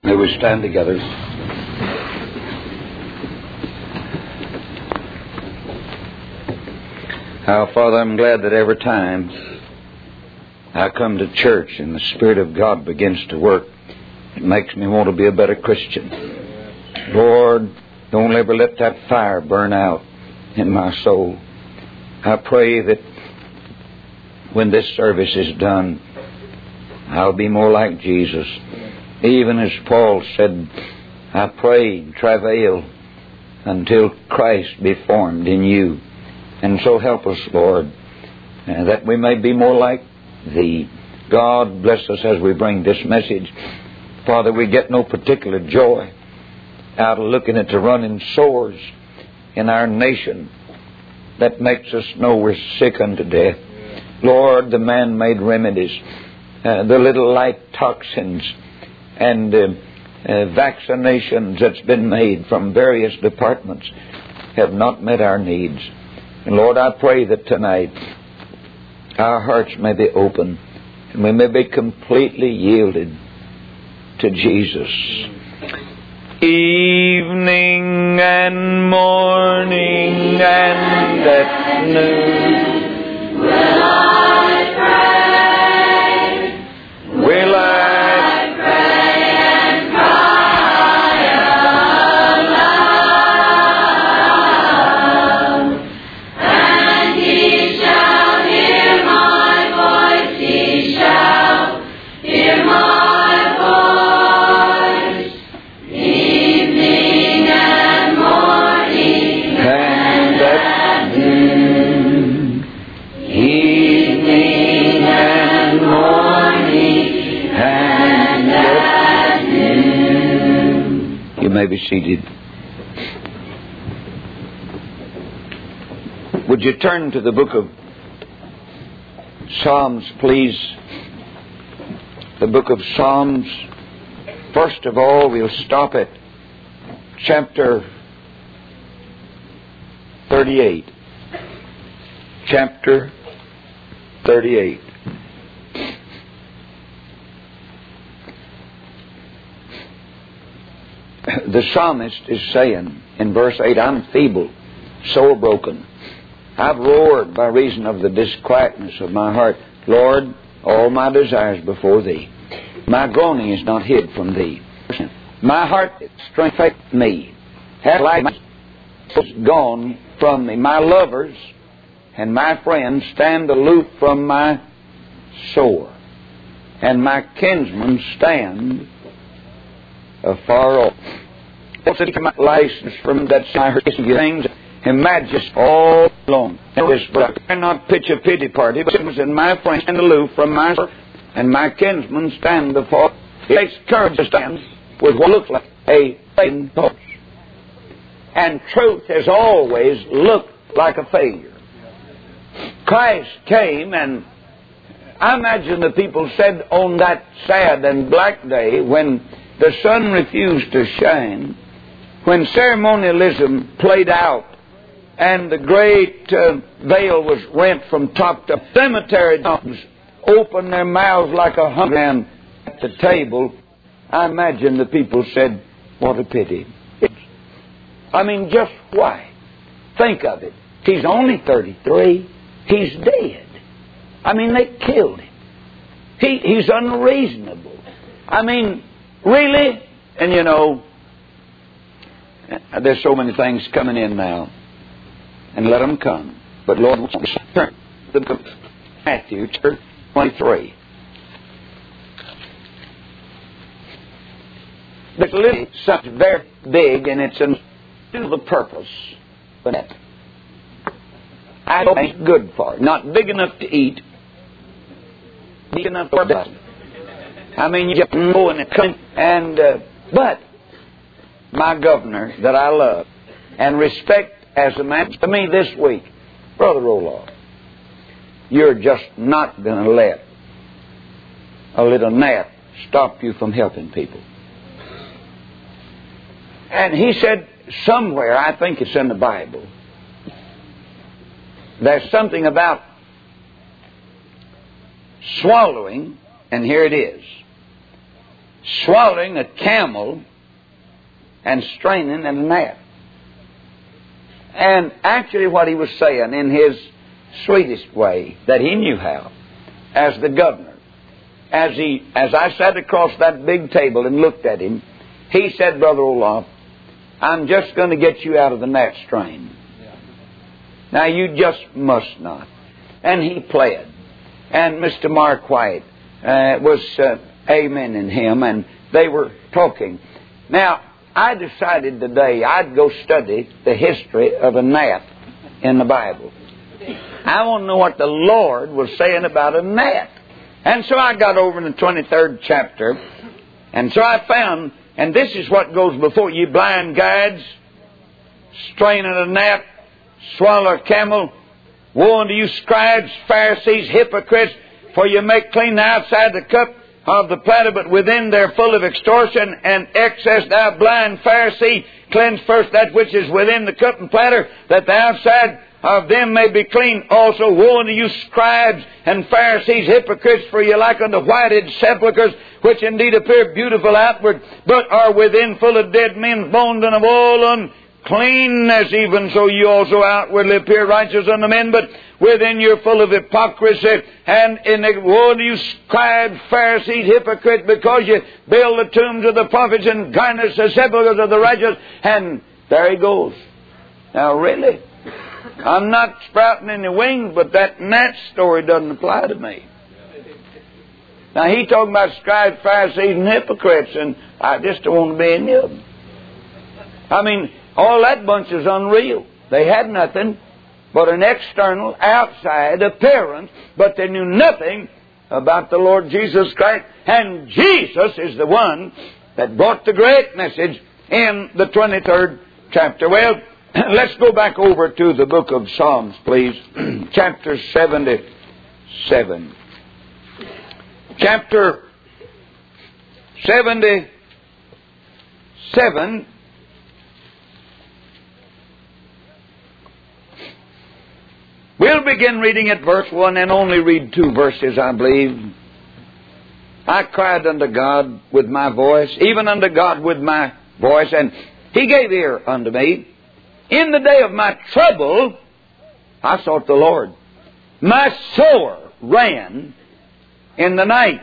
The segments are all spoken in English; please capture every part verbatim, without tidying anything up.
May we stand together. How, Father, I'm glad that every time I come to church and the Spirit of God begins to work, it makes me want to be a better Christian. Lord, don't ever let that fire burn out in my soul. I pray that when this service is done, I'll be more like Jesus. Even as Paul said, I pray and travail until Christ be formed in you. And so help us, Lord, uh, that we may be more like Thee. God bless us as we bring this message. Father, we get no particular joy out of looking at the running sores in our nation that makes us know we're sick unto death. Lord, the man-made remedies, uh, the little light toxins, and uh, uh, vaccinations that's been made from various departments have not met our needs. And Lord, I pray that tonight our hearts may be open and we may be completely yielded to Jesus. Evening and morning and at noon will I pray. Will I? May be seated. Would you turn to the book of Psalms, please? The book of Psalms. First of all, we'll stop at chapter thirty-eight. Chapter thirty-eight. The psalmist is saying in verse eight, I'm feeble, sore broken. I've roared by reason of the disquietness of my heart. Lord, all my desires before Thee. My groaning is not hid from Thee. My heart strengtheneth me. Hath life gone from me. My lovers and my friends stand aloof from my sore, and my kinsmen stand afar off. Also, my license from that I heard things and majesty all alone. But I cannot pitch a pity party, but it was in my friends stand aloof from my sore, and my kinsmen stand before. It takes courage to stand with what looks like a failing torch. And truth has always looked like a failure. Christ came, and I imagine the people said on that sad and black day when the sun refused to shine, when ceremonialism played out and the great uh, veil was rent from top to cemetery dogs opened their mouths like a hungry man at the table, I imagine the people said, what a pity. I mean, just why? Think of it. He's only thirty-three. He's dead. I mean, they killed him. He, he's unreasonable. I mean, really? And you know, there's so many things coming in now. And let them come. But Lord, turn to the book of Matthew, chapter twenty-three. There's a little something very big, and it's to the purpose. But I don't think it's good for it. Not big enough to eat. Big enough for it. I mean, you just go and come and, uh, but my governor that I love and respect as a man to me this week, Brother Roloff, you're just not going to let a little gnat stop you from helping people. And he said somewhere, I think it's in the Bible, there's something about swallowing, and here it is. swallowing a camel and straining at a gnat. And actually what he was saying in his sweetest way that he knew how, as the governor, as he, as I sat across that big table and looked at him, he said, Brother Olaf, I'm just going to get you out of the gnat strain. Now you just must not. And he pled. And Mister Mark White uh, was uh, amening him, and they were talking. Now, I decided today I'd go study the history of a gnat in the Bible. I want to know what the Lord was saying about a gnat. And so I got over in the twenty-third chapter, and so I found, and this is what goes before you blind guides, straining a gnat, swallow a camel, woe unto you scribes, Pharisees, hypocrites, for you make clean the outside the cup of the platter, but within they're full of extortion and excess. Thou blind Pharisee, cleanse first that which is within the cup and platter, that the outside of them may be clean also. Woe unto you scribes and Pharisees, hypocrites, for you like unto whited sepulchres, which indeed appear beautiful outward, but are within full of dead men's bones and of all uncleanness. Even so you also outwardly appear righteous unto men, but within you're full of hypocrisy. And in the, woe unto you scribes, Pharisees, hypocrites, because you build the tombs of the prophets and garnish the sepulchres of the righteous. And there he goes. Now really, I'm not sprouting any wings, but that gnat story doesn't apply to me. Now he talking about scribes, Pharisees, and hypocrites, and I just don't want to be any of them. I mean, all that bunch is unreal. They had nothing but an external, outside appearance, but they knew nothing about the Lord Jesus Christ. And Jesus is the one that brought the great message in the twenty-third chapter. Well, let's go back over to the book of Psalms, please. Chapter seventy-seven. Chapter seventy-seven. We'll begin reading at verse one and only read two verses, I believe. I cried unto God with my voice, even unto God with my voice, and He gave ear unto me. In the day of my trouble, I sought the Lord. My soul ran in the night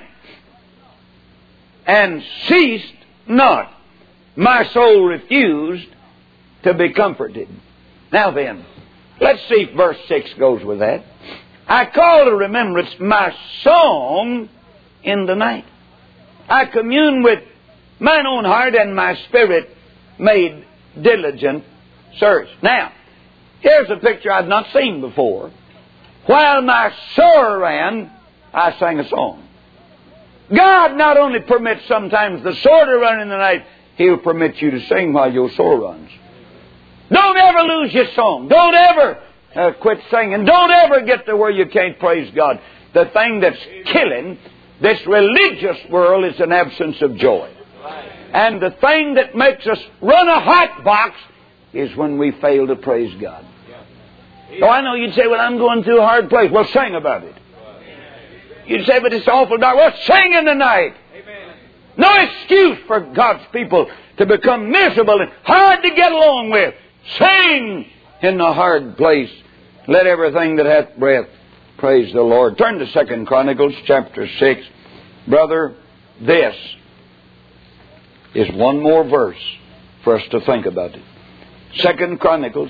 and ceased not. My soul refused to be comforted. Now then, let's see if verse six goes with that. I call to remembrance my song in the night. I commune with mine own heart, and my spirit made diligent search. Now, here's a picture I've not seen before. While my soul ran, I sang a song. God not only permits sometimes the soul to run in the night, He'll permit you to sing while your soul runs. Don't ever lose your song. Don't ever uh, quit singing. Don't ever get to where you can't praise God. The thing that's killing this religious world is an absence of joy. And the thing that makes us run a hot box is when we fail to praise God. Oh, I know you'd say, well, I'm going through a hard place. Well, sing about it. You'd say, but it's awful dark. Well, sing in the night. No excuse for God's people to become miserable and hard to get along with. Sing in the hard place. Let everything that hath breath praise the Lord. Turn to Second Chronicles chapter six. Brother, this is one more verse for us to think about it. Second Chronicles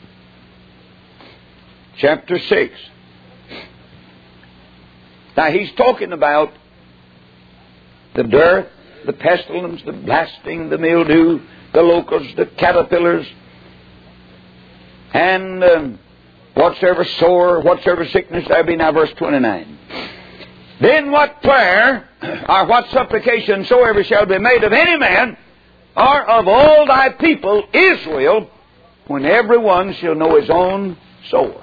chapter six. Now he's talking about the dearth, the pestilence, the blasting, the mildew, the locusts, the caterpillars, and um, whatsoever sore, whatsoever sickness there be. Now verse twenty-nine. Then what prayer or what supplication soever shall be made of any man or of all thy people Israel, when every one shall know his own sore.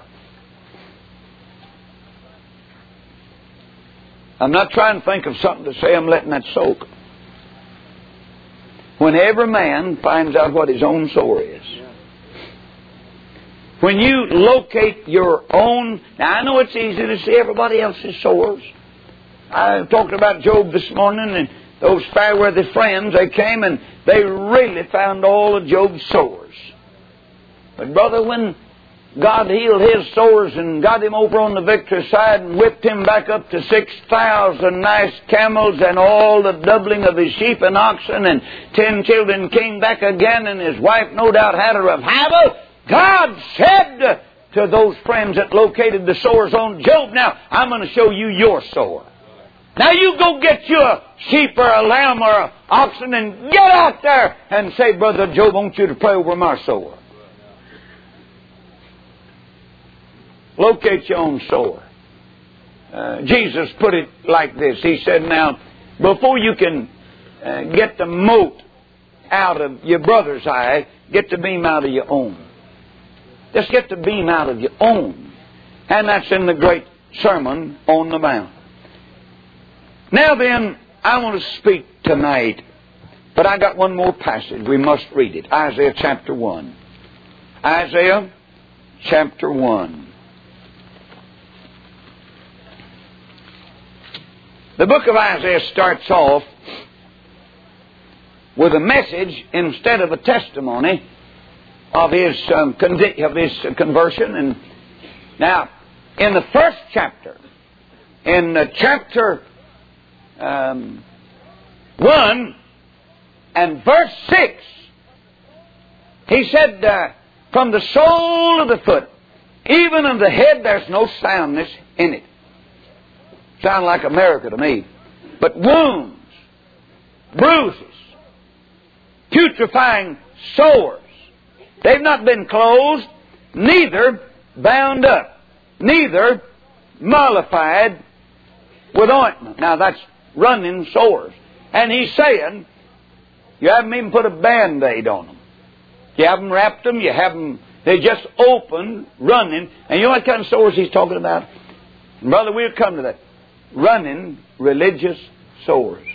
I'm not trying to think of something to say. I'm letting that soak. When every man finds out what his own sore is. When you locate your own... Now, I know it's easy to see everybody else's sores. I talked about Job this morning, and those fair-worthy friends, they came and they really found all of Job's sores. But brother, when God healed his sores and got him over on the victory side and whipped him back up to six thousand nice camels and all the doubling of his sheep and oxen, and ten children came back again, and his wife no doubt had a revival, God said to those friends that located the sores on Job, now I'm going to show you your sore. Now you go get you a sheep or a lamb or an oxen and get out there and say, Brother Job, I want you to pray over my sore. Locate your own sore. Uh, Jesus put it like this. He said, now, before you can uh, get the mote out of your brother's eye, get the beam out of your own. Just get the beam out of your own. And that's in the great Sermon on the Mount. Now then, I want to speak tonight, but I got one more passage. We must read it. Isaiah chapter one. Isaiah chapter one. The book of Isaiah starts off with a message instead of a testimony of his um, con- of his conversion. And now, in the first chapter, in uh, chapter um, one and verse six, he said, uh, "From the sole of the foot, even of the head, there's no soundness in it." Sound like America to me. But wounds, bruises, putrefying sores, they've not been closed, neither bound up, neither mollified with ointment. Now that's running sores. And he's saying, you haven't even put a Band-Aid on them. You haven't wrapped them, you haven't, they just open, running. And you know what kind of sores he's talking about? And brother, we'll come to that. Running religious sores.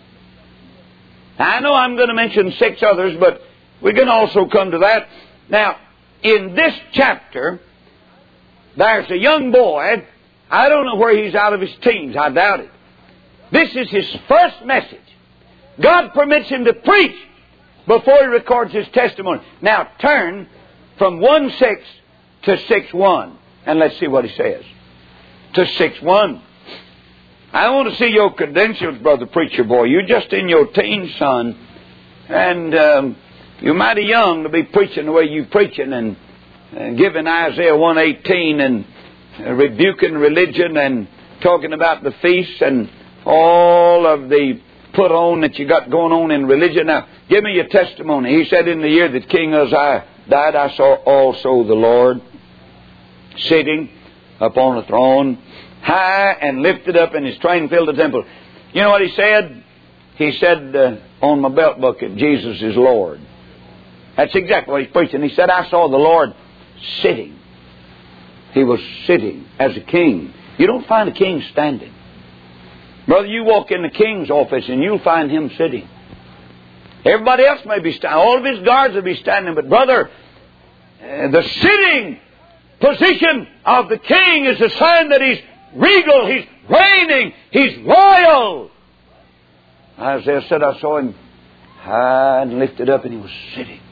I know I'm going to mention six others, but we can also come to that. Now, in this chapter, there's a young boy. I don't know where he's out of his teens. I doubt it. This is his first message. God permits him to preach before he records his testimony. Now, turn from one six to six one, and let's see what he says. To six one. I want to see your credentials, brother preacher boy. You're just in your teens, son. And um, you're mighty young to be preaching the way you're preaching and uh, giving Isaiah one eighteen and uh, rebuking religion and talking about the feasts and all of the put on that you got going on in religion. Now, give me your testimony. He said, in the year that King Uzziah died, I saw also the Lord sitting upon a throne, high and lifted up, and his train filled the temple. You know what he said? He said, uh, on my belt bucket, Jesus is Lord. That's exactly what he's preaching. He said, I saw the Lord sitting. He was sitting as a king. You don't find a king standing. Brother, you walk in the king's office and you'll find him sitting. Everybody else may be standing. All of his guards will be standing. But brother, uh, the sitting position of the king is a sign that he's regal, he's reigning, he's royal. Isaiah said, I saw him high and lifted up, and he was sitting.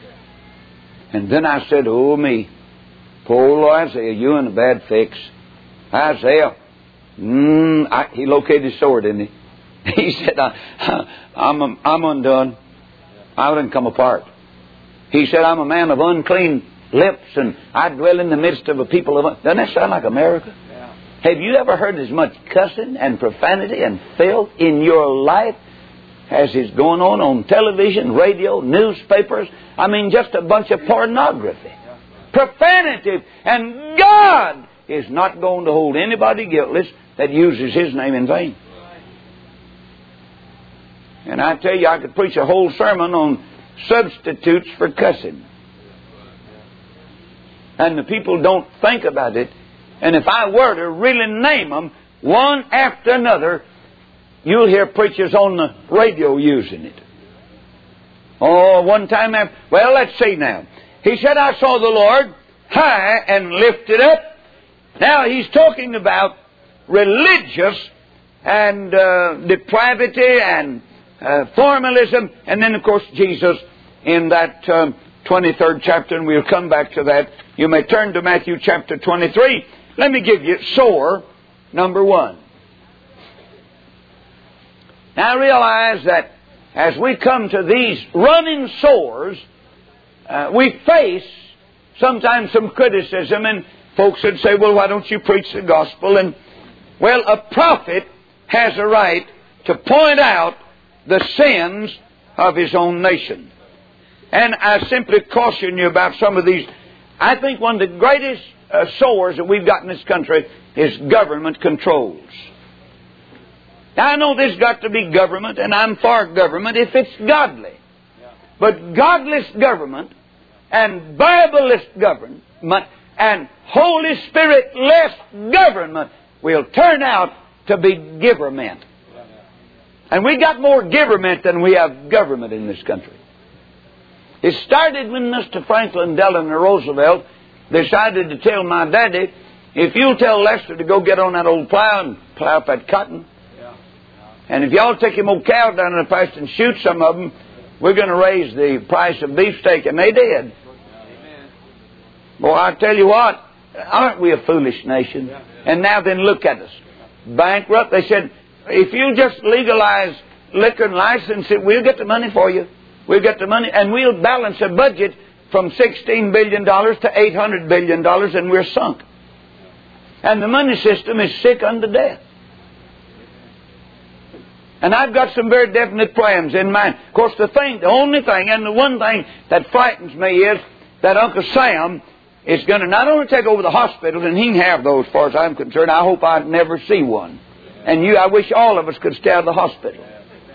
And then I said, oh me, poor old Isaiah, you in a bad fix. Isaiah, mm, I, he located his sword, didn't he? He said, I, I'm, I'm undone. I wouldn't come apart. He said, I'm a man of unclean lips, and I dwell in the midst of a people of... Doesn't that sound like America? Yeah. Have you ever heard as much cussing and profanity and filth in your life as is going on on television, radio, newspapers? I mean, just a bunch of pornography. Yeah. Profanity. And God is not going to hold anybody guiltless that uses His name in vain. And I tell you, I could preach a whole sermon on substitutes for cussing. And the people don't think about it. And if I were to really name them, one after another, you'll hear preachers on the radio using it. Oh, one time after... Well, let's see now. He said, I saw the Lord high and lifted up. Now, he's talking about religious and uh, depravity and uh, formalism, and then, of course, Jesus in that um, twenty-third chapter, and we'll come back to that. You may turn to Matthew chapter twenty-three. Let me give you sower number one. Now realize that as we come to these running sores, uh, we face sometimes some criticism, and folks would say, well, why don't you preach the gospel? And, well, a prophet has a right to point out the sins of his own nation. And I simply caution you about some of these. I think one of the greatest uh, sores that we've got in this country is government controls. Now, I know there's got to be government, and I'm for government if it's godly. But godless government and Bible-less government and Holy Spirit-less government will turn out to be giverment. And we got more giverment than we have government in this country. It started when Mister Franklin Delano Roosevelt decided to tell my daddy, if you'll tell Lester to go get on that old plow and plow up that cotton, and if y'all take him old cows down in the pasture and shoot some of them, we're going to raise the price of beefsteak. And they did. Boy, I tell you what, aren't we a foolish nation? And now then look at us. Bankrupt. They said, if you just legalize liquor and license it, we'll get the money for you. We'll get the money, and we'll balance a budget from sixteen billion dollars to eight hundred billion dollars, and we're sunk. And the money system is sick unto death. And I've got some very definite plans in mind. Of course, the thing, the only thing, and the one thing that frightens me is that Uncle Sam is going to not only take over the hospitals, and he can have those as far as I'm concerned. I hope I never see one. And you, I wish all of us could stay out of the hospital.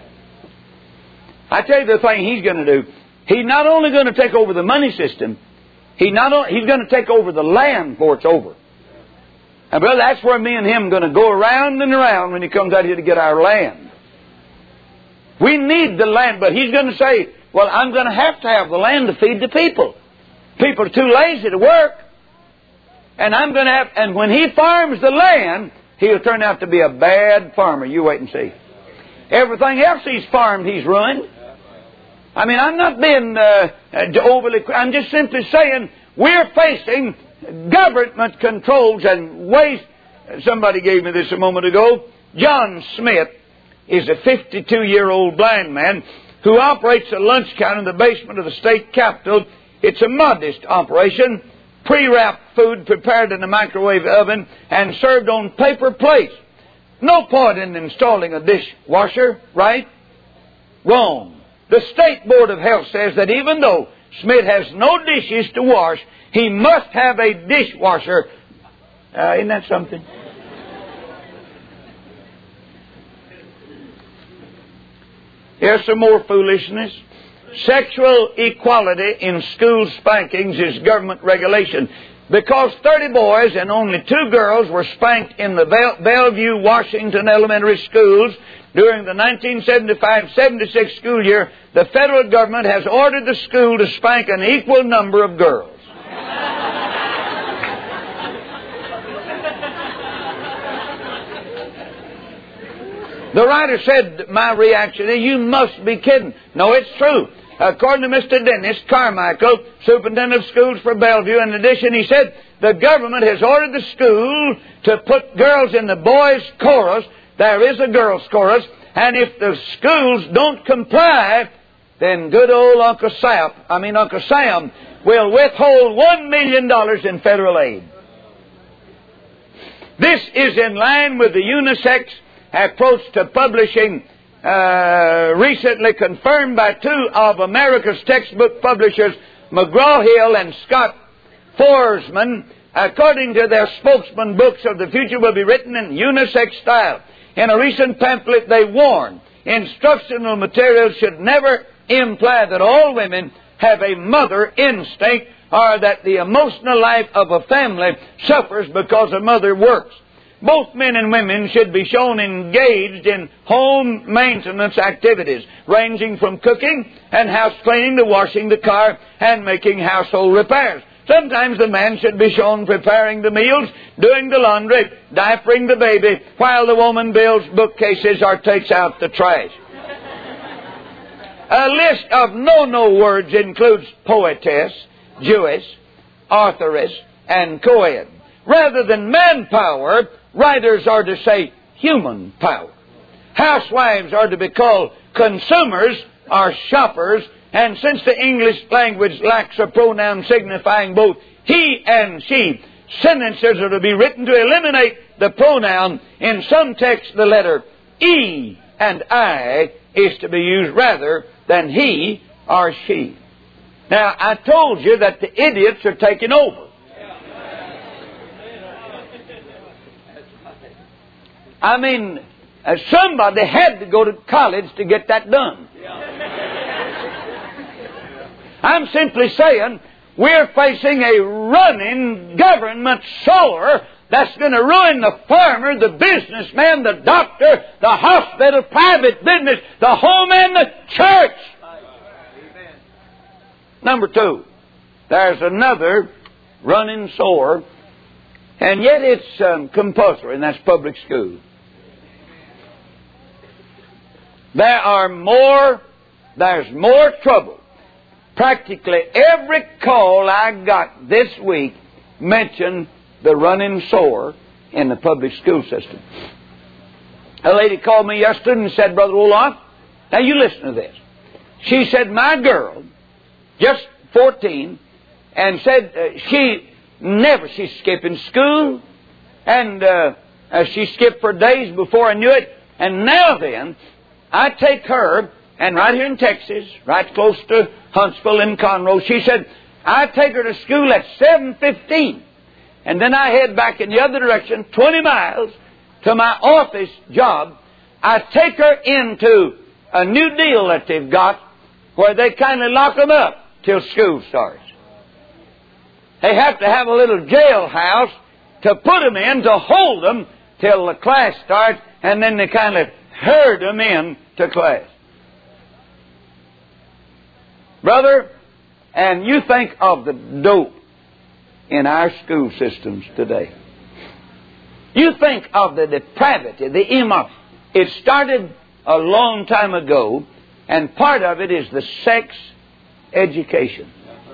I tell you the thing he's going to do. He's not only going to take over the money system, he not only, he's going to take over the land before it's over. And brother, that's where me and him are going to go around and around when he comes out here to get our land. We need the land, but he's going to say, well, I'm going to have to have the land to feed the people. People are too lazy to work. And I'm going to have, and when he farms the land, he'll turn out to be a bad farmer. You wait and see. Everything else he's farmed, he's ruined. I mean, I'm not being uh, overly, I'm just simply saying we're facing government controls and ways. Somebody gave me this a moment ago. John Smith is a fifty-two-year-old blind man who operates a lunch counter in the basement of the state capitol. It's a modest operation, pre-wrapped food prepared in a microwave oven and served on paper plates. No point in installing a dishwasher, right? Wrong. The State Board of Health says that even though Smith has no dishes to wash, he must have a dishwasher. Uh, isn't that something? Here's some more foolishness. Sexual equality in school spankings is government regulation. Because thirty boys and only two girls were spanked in the Bell- Bellevue, Washington elementary schools during the nineteen seventy-five seventy-six school year, the federal government has ordered the school to spank an equal number of girls. The writer said, my reaction is, you must be kidding. No, it's true. According to Mister Dennis Carmichael, superintendent of schools for Bellevue, in addition, he said, the government has ordered the school to put girls in the boys' chorus. There is a girls' chorus. And if the schools don't comply, then good old Uncle Sam, I mean Uncle Sam, will withhold one million dollars in federal aid. This is in line with the unisex approach to publishing uh, recently confirmed by two of America's textbook publishers, McGraw-Hill and Scott Forsman. According to their spokesman, books of the future will be written in unisex style. In a recent pamphlet, they warn instructional materials should never imply that all women have a mother instinct or that the emotional life of a family suffers because a mother works. Both men and women should be shown engaged in home maintenance activities, ranging from cooking and house cleaning to washing the car and making household repairs. Sometimes the man should be shown preparing the meals, doing the laundry, diapering the baby, while the woman builds bookcases or takes out the trash. A list of no-no words includes poetess, Jewess, authoress, and co-ed. Rather than manpower, writers are to say human power. Housewives are to be called consumers or shoppers, and since the English language lacks a pronoun signifying both he and she, sentences are to be written to eliminate the pronoun. In some texts, the letter E and I is to be used rather than he or she. Now, I told you that the idiots are taking over. I mean, uh, somebody had to go to college to get that done. I'm simply saying we're facing a running government sower that's going to ruin the farmer, the businessman, the doctor, the hospital, private business, the home, and the church. Number two, there's another running sower, and yet it's um, compulsory, and that's public school. There are more, there's more trouble. Practically every call I got this week mentioned the running sower in the public school system. A lady called me yesterday and said, Brother Olaf, now you listen to this. She said, my girl, just fourteen, and said uh, she never, she's skipping school, and uh, uh, she skipped for days before I knew it, and now then, I take her, and right here in Texas, right close to Huntsville and Conroe, she said, I take her to school at seven fifteen. And then I head back in the other direction, twenty miles, to my office job. I take her into a new deal that they've got where they kind of lock them up till school starts. They have to have a little jailhouse to put them in, to hold them till the class starts, and then they kind of herd them in to class. Brother, and you think of the dope in our school systems today. You think of the depravity, the immoral. It started a long time ago, and part of it is the sex education.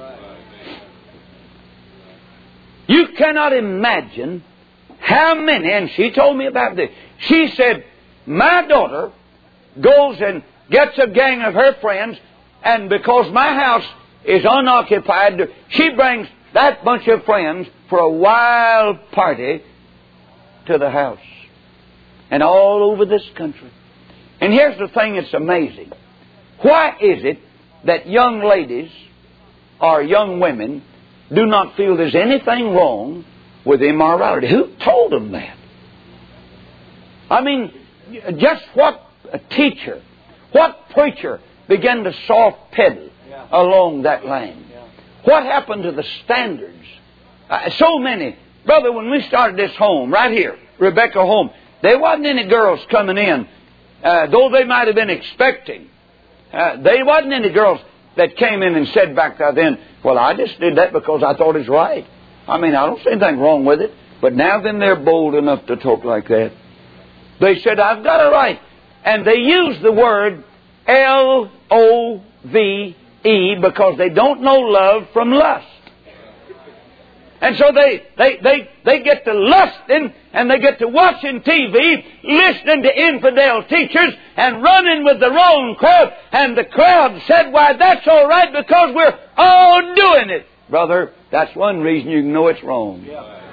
You cannot imagine how many, and she told me about this. She said, my daughter goes and gets a gang of her friends, and because my house is unoccupied, she brings that bunch of friends for a wild party to the house. And all over this country. And here's the thing that's amazing. Why is it that young ladies or young women do not feel there's anything wrong with immorality? Who told them that? I mean, just what a teacher, what preacher began to soft pedal yeah. along that line? Yeah. What happened to the standards? Uh, so many. Brother, when we started this home, right here, Rebecca home, there wasn't any girls coming in, uh, though they might have been expecting. Uh, there wasn't any girls that came in and said back then, well, I just did that because I thought it's right. I mean, I don't see anything wrong with it. But now then they're bold enough to talk like that. They said, I've got a right. And they use the word L O V E because they don't know love from lust. And so they, they, they, they get to lusting and they get to watching T V, listening to infidel teachers and running with the wrong crowd. And the crowd said, why, that's all right because we're all doing it. Brother, that's one reason you can know it's wrong.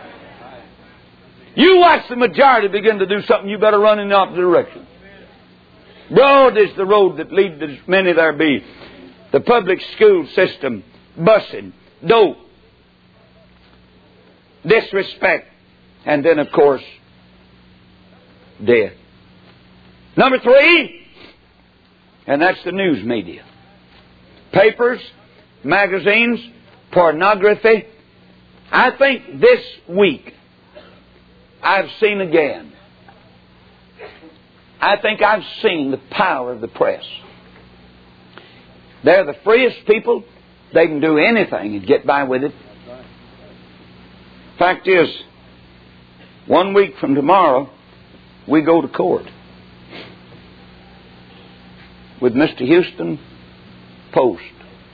You watch the majority begin to do something, you better run in the opposite direction. Broad is the road that leads as many there be. The public school system, busing, dope, disrespect, and then, of course, death. Number three, and that's the news media. Papers, magazines, pornography. I think this week I've seen again. I think I've seen the power of the press. They're the freest people. They can do anything and get by with it. Fact is, one week from tomorrow, we go to court with Mister Houston Post.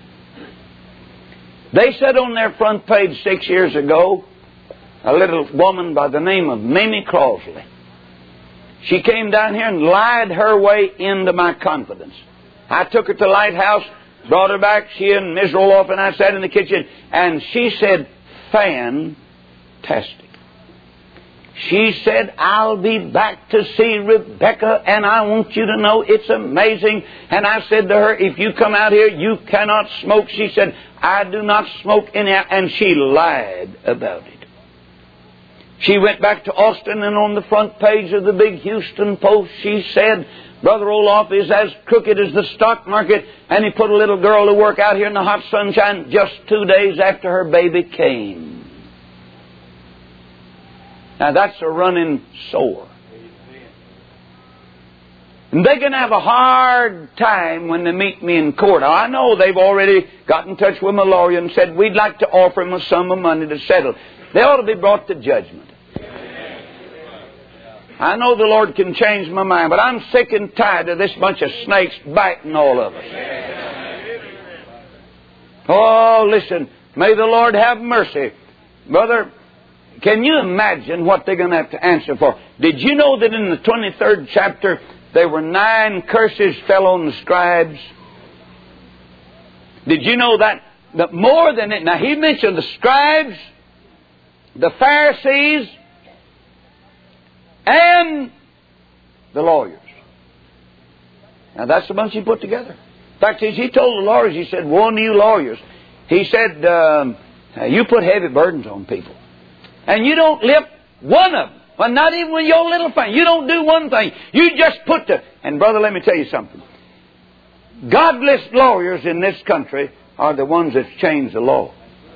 They said on their front page six years ago, a little woman by the name of Mamie Crossley. She came down here and lied her way into my confidence. I took her to Lighthouse, brought her back. She and Miz Roloff and I sat in the kitchen, and she said, fantastic. She said, I'll be back to see Rebecca, and I want you to know it's amazing. And I said to her, if you come out here, you cannot smoke. She said, I do not smoke any. And she lied about it. She went back to Austin, and on the front page of the big Houston Post, she said, Brother Roloff is as crooked as the stock market, and he put a little girl to work out here in the hot sunshine just two days after her baby came. Now that's a running sore. And they can have a hard time when they meet me in court. Now, I know they've already got in touch with my lawyer and said, we'd like to offer him a sum of money to settle. They ought to be brought to judgment. I know the Lord can change my mind, but I'm sick and tired of this bunch of snakes biting all of us. Oh, listen, may the Lord have mercy. Brother, can you imagine what they're going to have to answer for? Did you know that in the twenty-third chapter, there were nine curses fell on the scribes? Did you know that? That more than it. Now, he mentioned the scribes, the Pharisees, and the lawyers. Now, that's the bunch he put together. In fact, as he told the lawyers, he said, woe unto you lawyers. He said, um, you put heavy burdens on people. And you don't lift one of them. Well, not even with your little thing. You don't do one thing. You just put the... And brother, let me tell you something. Godless lawyers in this country are the ones that change the law.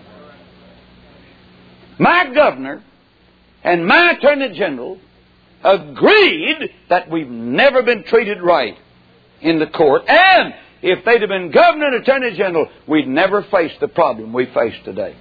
My governor and my attorney general agreed that we've never been treated right in the court. And if they'd have been governor and attorney general, we'd never face the problem we face today.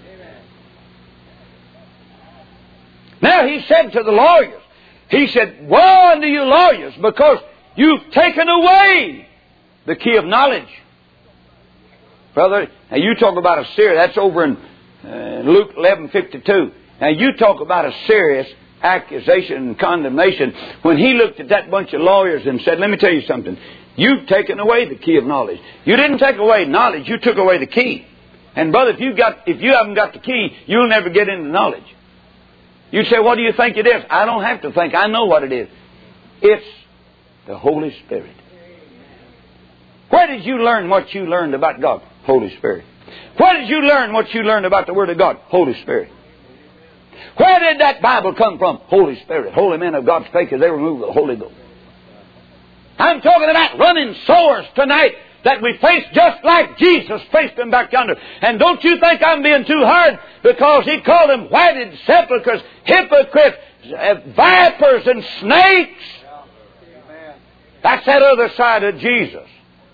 Now, he said to the lawyers, he said, woe unto you lawyers, because you've taken away the key of knowledge. Brother, now you talk about a serious, that's over in uh, Luke eleven fifty-two. Now you talk about a serious accusation and condemnation. When he looked at that bunch of lawyers and said, let me tell you something, you've taken away the key of knowledge. You didn't take away knowledge, you took away the key. And brother, if you got, if you haven't got the key, you'll never get into knowledge. You say, what do you think it is? I don't have to think. I know what it is. It's the Holy Spirit. Where did you learn what you learned about God? Holy Spirit. Where did you learn what you learned about the Word of God? Holy Spirit. Where did that Bible come from? Holy Spirit. Holy men of God spake as they removed the Holy Ghost. I'm talking about running sores tonight that we face just like Jesus faced them back yonder. And don't you think I'm being too hard, because he called them whited sepulchres, hypocrites, vipers and snakes. That's that other side of Jesus.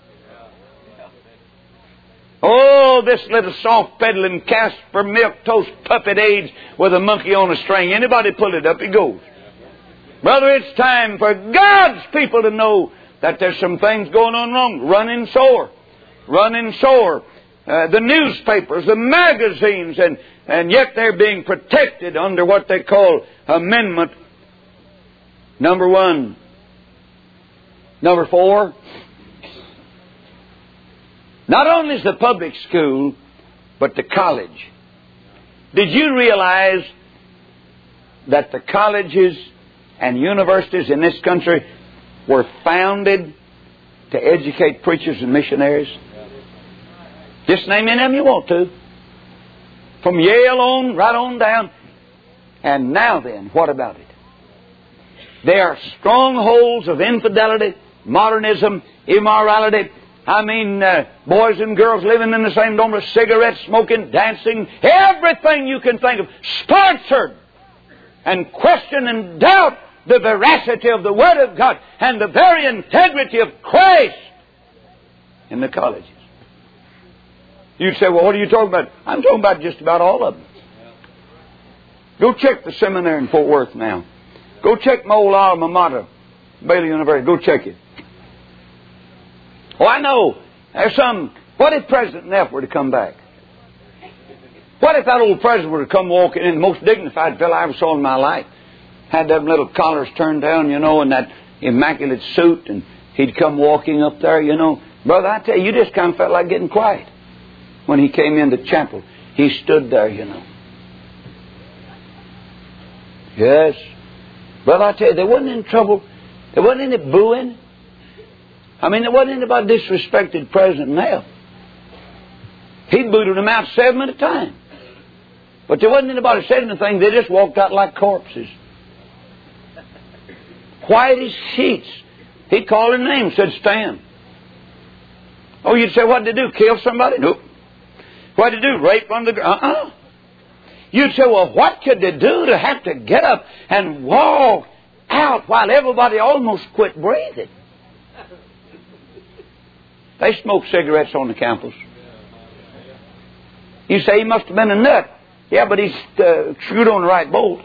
Oh, this little soft peddling Casper milk toast puppet age with a monkey on a string. Anybody pull it up, it goes. Brother, it's time for God's people to know that there's some things going on wrong. Running sore. Running sore. Uh, the newspapers, the magazines, and, and yet they're being protected under what they call Amendment Number One. Number four. Not only is the public school, but the college. Did you realize that the colleges and universities in this country were founded to educate preachers and missionaries? Just name any of them you want to. From Yale on, right on down. And now then, what about it? They are strongholds of infidelity, modernism, immorality. I mean, uh, boys and girls living in the same dorm, cigarettes, smoking, dancing, everything you can think of, sponsored and question and doubt the veracity of the Word of God and the very integrity of Christ in the colleges. You'd say, well, what are you talking about? I'm talking about just about all of them. Go check the seminary in Fort Worth now. Go check my old alma mater, Baylor University. Go check it. Oh, I know. There's some What if President Neff were to come back? What if that old president were to come walking in, the most dignified fellow I ever saw in my life? Had them little collars turned down, you know, and that immaculate suit, and he'd come walking up there, you know. Brother, I tell you, you just kind of felt like getting quiet. When he came into chapel, he stood there, you know. Yes. Brother, I tell you, there wasn't any trouble. There wasn't any booing. I mean, there wasn't anybody disrespected President Neff. He booted them out seven at a time. But there wasn't anybody said anything. They just walked out like corpses. White as sheets. He called their name, said, stand. Oh, you'd say, what did they do? Kill somebody? Nope. What did they do? Rape on the ground? Uh-uh. You'd say, well, what could they do to have to get up and walk out while everybody almost quit breathing? They smoked cigarettes on the campus. You say he must have been a nut. Yeah, but he's uh, screwed on the right bolt.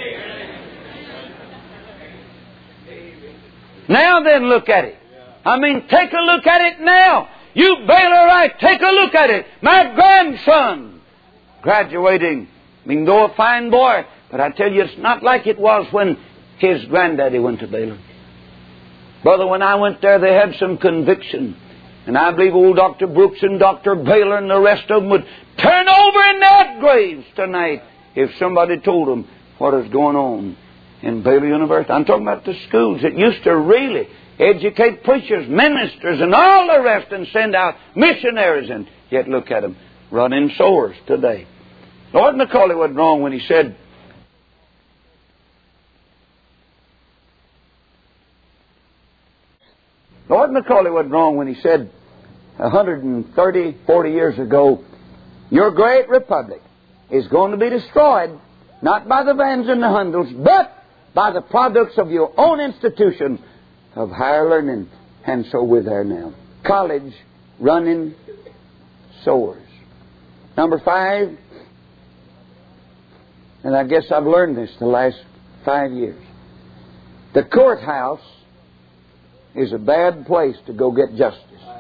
Now then, look at it. I mean, take a look at it now. You Baylorite, take a look at it. My grandson graduating. I mean, though a fine boy, but I tell you, it's not like it was when his granddaddy went to Baylor. Brother, when I went there, they had some conviction. And I believe old Doctor Brooks and Doctor Baylor and the rest of them would turn over in their graves tonight if somebody told them what is going on in Baylor University. I'm talking about the schools that used to really educate preachers, ministers, and all the rest and send out missionaries. And yet look at them running sores today. Lord Macaulay wasn't wrong when he said, Lord Macaulay wasn't wrong when he said one hundred thirty, forty years ago, your great republic is going to be destroyed not by the Vans and the Hundels, but by the products of your own institution of higher learning. And so we're there now. College running sores. Number five, and I guess I've learned this the last five years. The courthouse is a bad place to go get justice.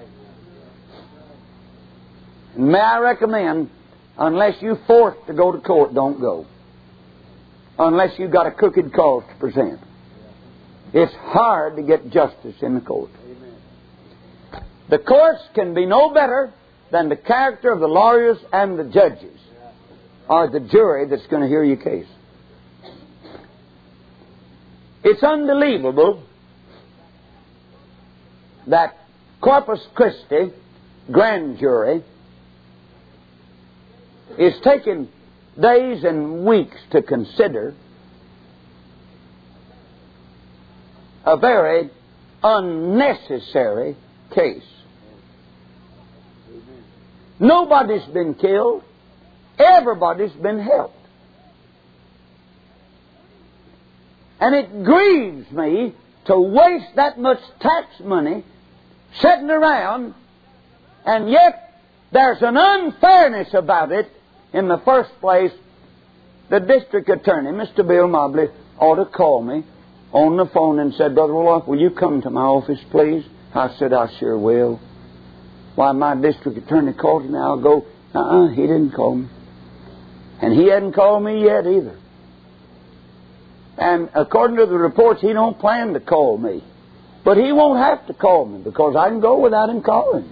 And may I recommend, unless you're forced to go to court, don't go. Unless you've got a crooked cause to present. It's hard to get justice in the court. The courts can be no better than the character of the lawyers and the judges or the jury that's going to hear your case. It's unbelievable that Corpus Christi grand jury is taking days and weeks to consider a very unnecessary case. Nobody's been killed. Everybody's been helped. And it grieves me to waste that much tax money sitting around, and yet there's an unfairness about it. In the first place, the district attorney, Mister Bill Mobley, ought to call me on the phone and said, Brother Roloff, will you come to my office, please? I said, I sure will. Why, my district attorney called me, I'll go. Uh-uh, he didn't call me. And he hadn't called me yet either. And according to the reports, he don't plan to call me. But he won't have to call me because I can go without him calling.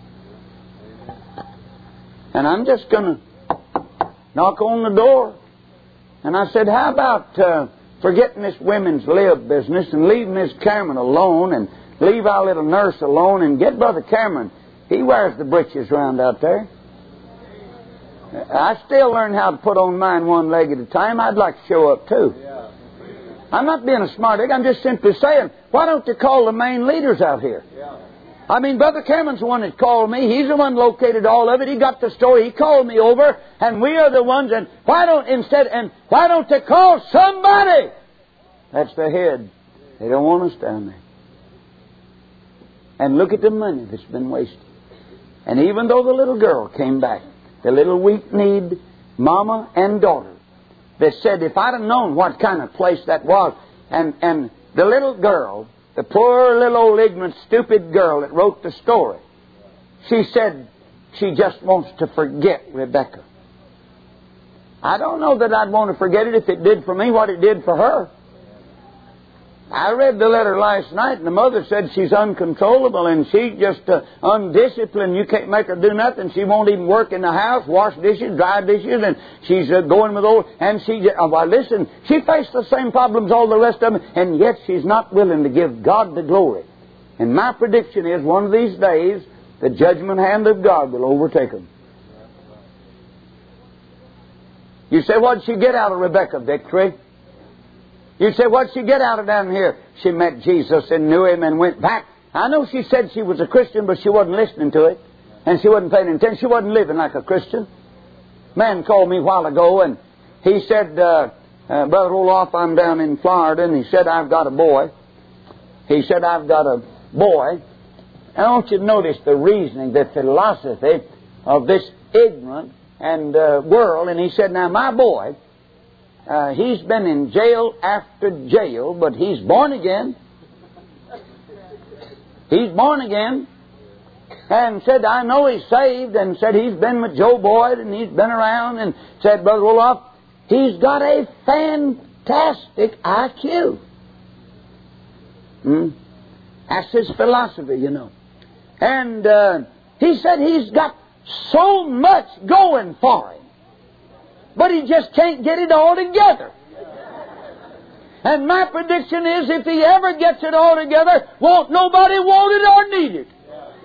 And I'm just going to knock on the door. And I said, how about uh, forgetting this women's lib business and leave Miss Cameron alone and leave our little nurse alone and get Brother Cameron. He wears the breeches around out there. I still learn how to put on mine one leg at a time. I'd like to show up too. I'm not being a smart egg. I'm just simply saying, why don't you call the main leaders out here? I mean, Brother Cameron's the one that called me. He's the one located all of it. He got the story. He called me over, and we are the ones. And why don't instead? And why don't they call somebody? That's the head. They don't want us down there. And look at the money that's been wasted. And even though the little girl came back, the little weak-kneed mama and daughter, they said, if I'd have known what kind of place that was, and and the little girl, the poor little old ignorant, stupid girl that wrote the story, she said, she just wants to forget Rebecca. I don't know that I'd want to forget it if it did for me what it did for her. I read the letter last night, and the mother said she's uncontrollable and she's just uh, undisciplined. You can't make her do nothing. She won't even work in the house, wash dishes, dry dishes, and she's uh, going with old... And she... Uh, well, listen, she faced the same problems all the rest of them, and yet she's not willing to give God the glory. And my prediction is one of these days, the judgment hand of God will overtake them. You say, what did she get out of Rebecca? Victory. You say, what did she get out of down here? She met Jesus and knew Him and went back. I know she said she was a Christian, but she wasn't listening to it. And she wasn't paying attention. She wasn't living like a Christian. Man called me a while ago, and he said, uh, uh, Brother Roloff, I'm down in Florida, and he said, I've got a boy. He said, I've got a boy. And I want you to notice the reasoning, the philosophy of this ignorant and uh, world. And he said, now my boy, Uh, he's been in jail after jail, but he's born again. He's born again. And said, I know he's saved. And said, he's been with Joe Boyd and he's been around. And said, Brother Roloff, he's got a fantastic I Q. Hmm? That's his philosophy, you know. And uh, he said he's got so much going for him, but he just can't get it all together. And my prediction is if he ever gets it all together, won't nobody want it or need it.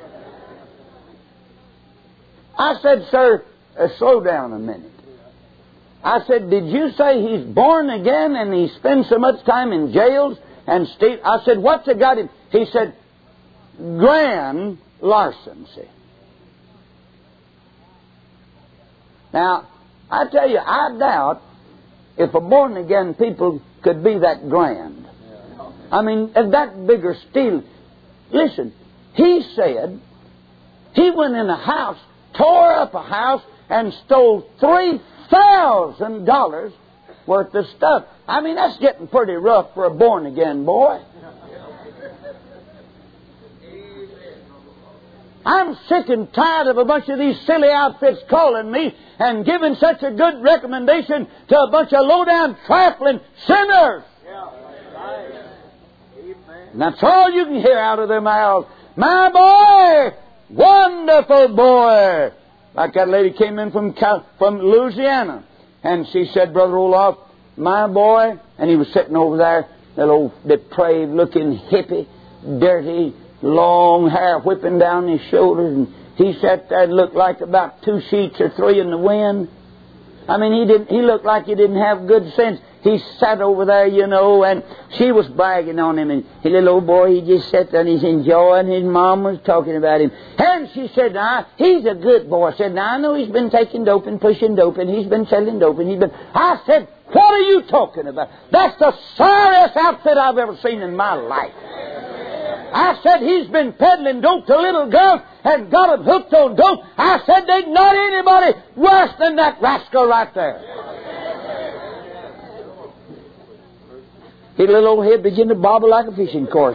I said, sir, uh, slow down a minute. I said, did you say he's born again and he spends so much time in jails and state? I said, what's it got him? He said, grand larceny. Now, I tell you, I doubt if a born-again people could be that grand. I mean, if that bigger steal. Listen, he said he went in a house, tore up a house, and stole three thousand dollars worth of stuff. I mean, that's getting pretty rough for a born-again boy. I'm sick and tired of a bunch of these silly outfits calling me and giving such a good recommendation to a bunch of low-down, trifling sinners. And that's all you can hear out of their mouths. My boy! Wonderful boy! Like that lady came in from Cal- from Louisiana, and she said, Brother Roloff, my boy, and he was sitting over there, that old depraved-looking hippie, dirty, long hair whipping down his shoulders, and he sat there and looked like about two sheets or three in the wind. I mean, he didn't. He looked like he didn't have good sense. He sat over there, you know, and she was bragging on him, and his little old boy, he just sat there and he's enjoying. His mom was talking about him, and she said, "Now he's a good boy." I said, "Now I know he's been taking dope and pushing dope, and he's been selling dope, and he's been." I said, "What are you talking about? That's the sorriest outfit I've ever seen in my life." I said, he's been peddling dope to little girls and got them hooked on dope. I said, there's not anybody worse than that rascal right there. His little old head began to bobble like a fishing cord.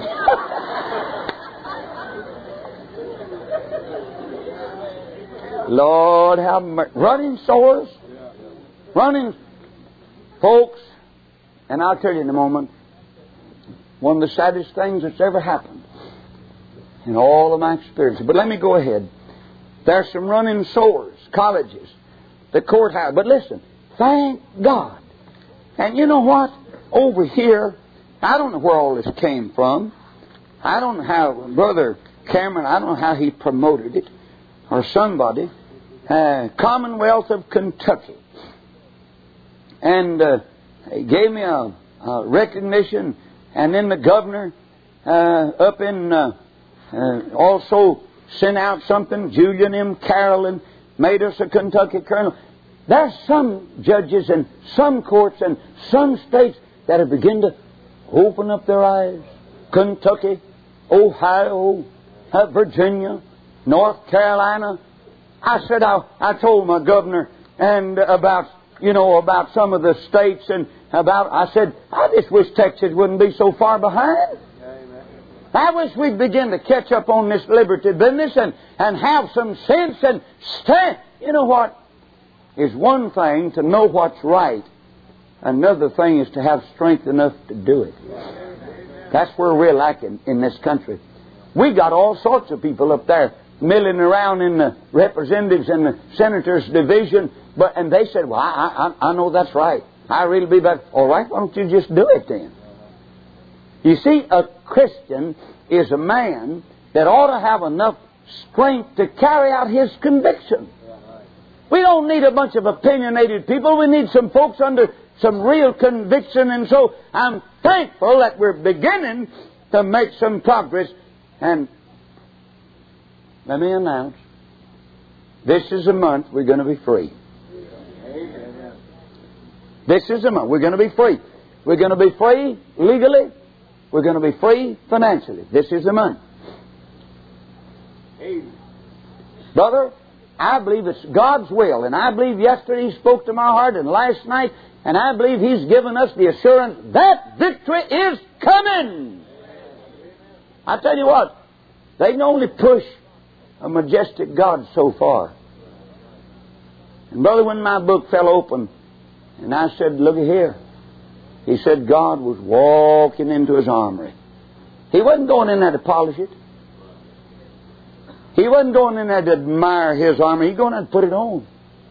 Lord have mercy. Running sores. Running. Folks, and I'll tell you in a moment, one of the saddest things that's ever happened in all of my experience. But let me go ahead. There's some running sores, colleges, the courthouse. But listen, thank God. And you know what? Over here, I don't know where all this came from. I don't know how, Brother Cameron, I don't know how he promoted it, or somebody. Uh, Commonwealth of Kentucky. And uh, he gave me a, a recognition. And then the governor uh, up in uh, uh, also sent out something. Julian M. Carroll made us a Kentucky colonel. There's some judges and some courts and some states that have begun to open up their eyes. Kentucky, Ohio, uh, Virginia, North Carolina. I said I, I told my governor and about you know about some of the states and. About, I said, I just wish Texas wouldn't be so far behind. Amen. I wish we'd begin to catch up on this liberty business and, and have some sense and stand. You know what? It's one thing to know what's right. Another thing is to have strength enough to do it. That's where we're lacking in this country. We got all sorts of people up there milling around in the representatives and the senators' division, but and they said, well, I, I, I know that's right. I really believe that. All right, why don't you just do it then? You see, a Christian is a man that ought to have enough strength to carry out his conviction. We don't need a bunch of opinionated people. We need some folks under some real conviction. And so I'm thankful that we're beginning to make some progress. And let me announce, this is a month we're going to be free. This is a month we're going to be free. We're going to be free legally. We're going to be free financially. This is the month. Brother, I believe it's God's will. And I believe yesterday He spoke to my heart and last night. And I believe He's given us the assurance that victory is coming. I tell you what, they can only push a majestic God so far. And brother, when my book fell open, and I said, look here. He said God was walking into His armory. He wasn't going in there to polish it. He wasn't going in there to admire His armor. He was going in there to put it on.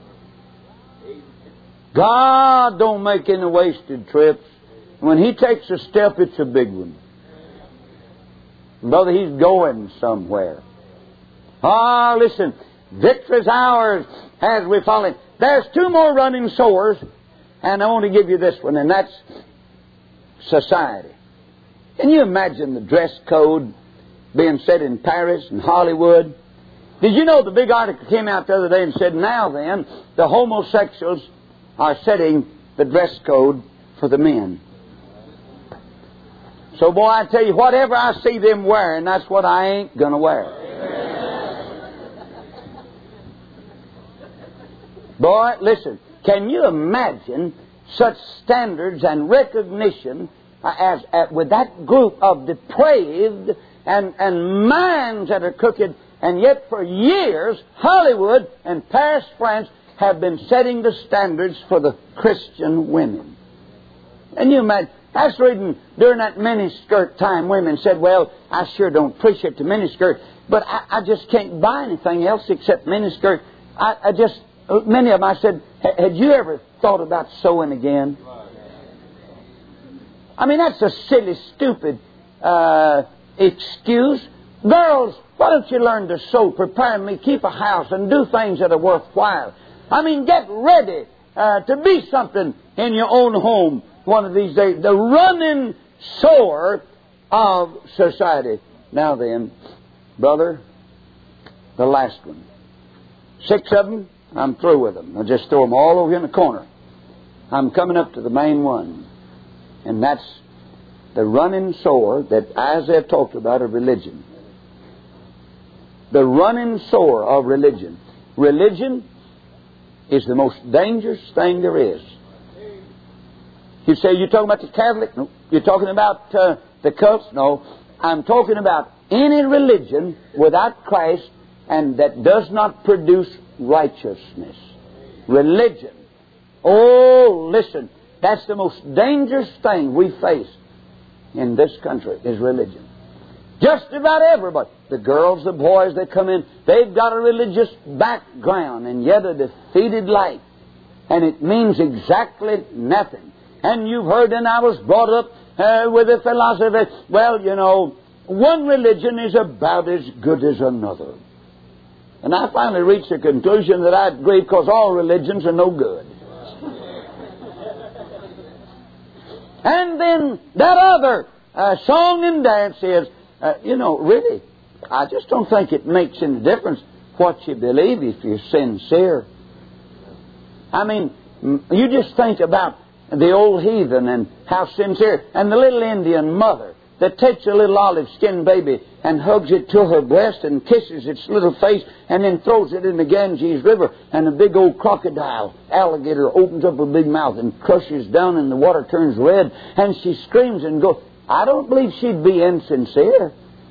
God don't make any wasted trips. When He takes a step, it's a big one. Brother, He's going somewhere. Ah, listen. Victory's ours as we follow Him. There's two more running sores, and I want to give you this one, and that's society. Can you imagine the dress code being set in Paris and Hollywood? Did you know the big article came out the other day and said, now then, the homosexuals are setting the dress code for the men. So, boy, I tell you, whatever I see them wearing, that's what I ain't going to wear. Boy, listen, can you imagine such standards and recognition as, as with that group of depraved and, and minds that are crooked, and yet for years Hollywood and Paris, France have been setting the standards for the Christian women. And you imagine, I was reading during that miniskirt time, women said, well, I sure don't appreciate the miniskirt, but I, I just can't buy anything else except miniskirt. I, I just, many of them, I said, had you ever thought about sewing again? I mean, that's a silly, stupid uh, excuse. Girls, why don't you learn to sew, prepare me, keep a house, and do things that are worthwhile? I mean, get ready uh, to be something in your own home one of these days. The running sore of society. Now then, brother, the last one. Six of them, I'm through with them. I'll just throw them all over in the corner. I'm coming up to the main one. And that's the running sore that Isaiah talked about of religion. The running sore of religion. Religion is the most dangerous thing there is. You say, you're talking about the Catholic? No. You're talking about uh, the cults? No. I'm talking about any religion without Christ and that does not produce righteousness. Religion. Oh, listen. That's the most dangerous thing we face in this country is religion. Just about everybody. The girls, the boys that come in, they've got a religious background and yet a defeated life. And it means exactly nothing. And you've heard, and I was brought up uh, with a philosophy, well, you know, one religion is about as good as another. And I finally reached the conclusion that I agree because all religions are no good. And then that other uh, song and dance is, uh, you know, really, I just don't think it makes any difference what you believe if you're sincere. I mean, you just think about the old heathen and how sincere, and the little Indian mother that takes a little olive-skinned baby and hugs it to her breast and kisses its little face and then throws it in the Ganges River, and a big old crocodile, alligator, opens up her big mouth and crushes down and the water turns red and she screams and goes. I don't believe she'd be insincere.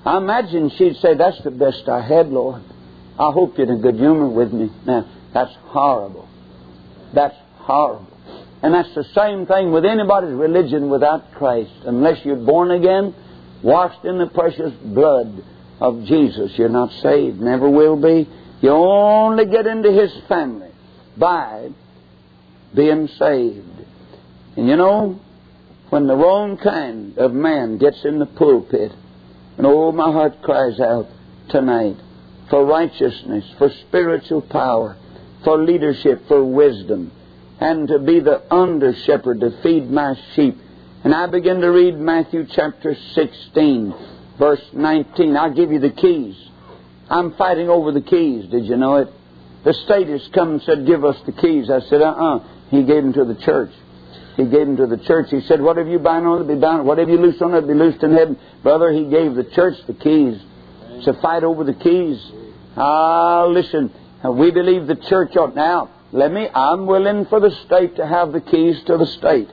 I imagine she'd say, that's the best I had, Lord. I hope you're in a good humor with me. Now, that's horrible. That's horrible. And that's the same thing with anybody's religion without Christ. Unless you're born again, washed in the precious blood of Jesus, you're not saved. Never will be. You only get into His family by being saved. And you know, when the wrong kind of man gets in the pulpit, and oh, my heart cries out tonight for righteousness, for spiritual power, for leadership, for wisdom, and to be the under-shepherd to feed my sheep. And I begin to read Matthew chapter sixteen, verse nineteen. I'll give you the keys. I'm fighting over the keys. Did you know it? The state has come and said, give us the keys. I said, uh-uh. He gave them to the church. He gave them to the church. He said, whatever you bind on earth will be bound. Whatever you loose on earth will be loosed in heaven. Brother, He gave the church the keys. It's a fight over the keys. Ah, listen. We believe the church ought. Now, let me, I'm willing for the state to have the keys to the state.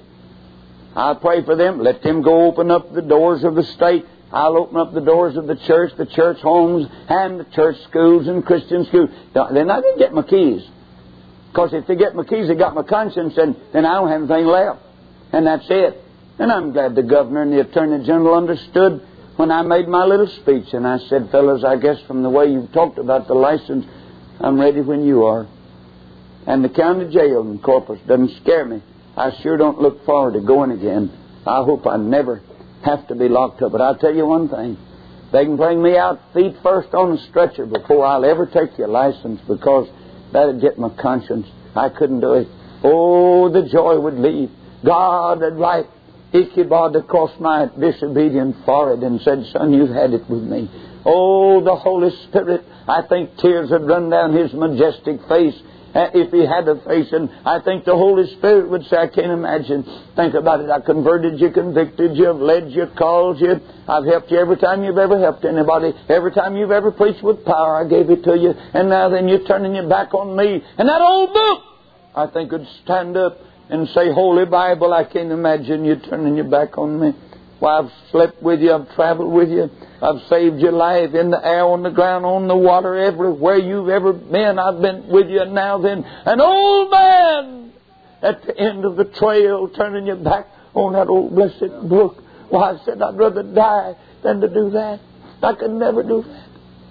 I pray for them. Let them go open up the doors of the state. I'll open up the doors of the church, the church homes, and the church schools and Christian schools. They're not going to get my keys. Because if they get my keys, they got my conscience, and then I don't have anything left. And that's it. And I'm glad the governor and the attorney general understood when I made my little speech. And I said, fellas, I guess from the way you talked about the license, I'm ready when you are. And the county jail in Corpus doesn't scare me. I sure don't look forward to going again. I hope I never have to be locked up. But I'll tell you one thing. They can bring me out feet first on the stretcher before I'll ever take your license, because that'd get my conscience. I couldn't do it. Oh, the joy would leave. God had write Ichabod across my disobedient forehead and said, son, you've had it with me. Oh, the Holy Spirit. I think tears would run down His majestic face, uh, if He had a face. And I think the Holy Spirit would say, I can't imagine. Think about it. I converted you, convicted you, I've led you, called you. I've helped you every time you've ever helped anybody. Every time you've ever preached with power, I gave it to you. And now then you're turning your back on me. And that old book, I think, would stand up and say, Holy Bible, I can't imagine you turning your back on me. Well, I've slept with you, I've traveled with you, I've saved your life in the air, on the ground, on the water, everywhere you've ever been, I've been with you. And now then, an old man at the end of the trail turning your back on that old blessed book. Well, I said, I'd rather die than to do that. I could never do that.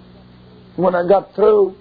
When I got through,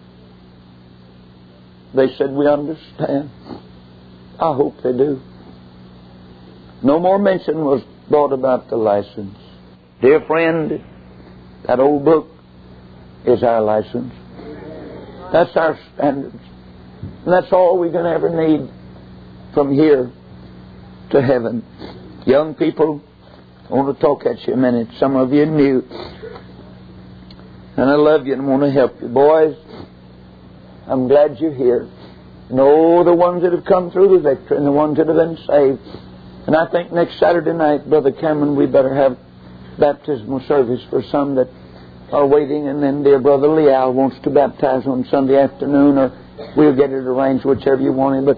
they said, we understand. I hope they do. No more mention was brought about the license. Dear friend, that old book is our license. That's our standards. And that's all we're going to ever need from here to heaven. Young people, I want to talk at you a minute. Some of you are new. And I love you and I want to help you. Boys, I'm glad you're here. And oh, the ones that have come through the victory and the ones that have been saved. And I think next Saturday night, Brother Cameron, we better have baptismal service for some that are waiting. And then dear Brother Leal wants to baptize on Sunday afternoon, or we'll get it arranged, whichever you want him. But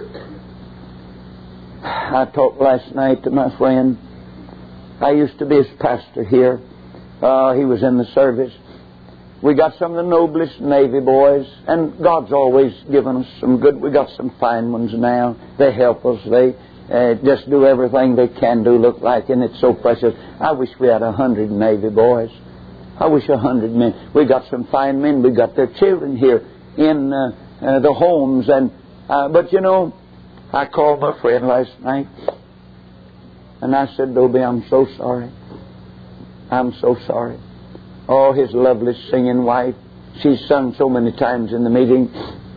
I talked last night to my friend. I used to be his pastor here. Uh, he was in the service. We got some of the noblest Navy boys, and God's always given us some good. We got some fine ones now. They help us. They uh, just do everything they can do, look like, and it's so precious. I wish we had a hundred Navy boys. I wish a hundred men. We got some fine men. We got their children here in uh, uh, the homes, and uh, but you know, I called my friend last night, and I said, Dobie, I'm so sorry. I'm so sorry. Oh, his lovely singing wife. She's sung so many times in the meeting.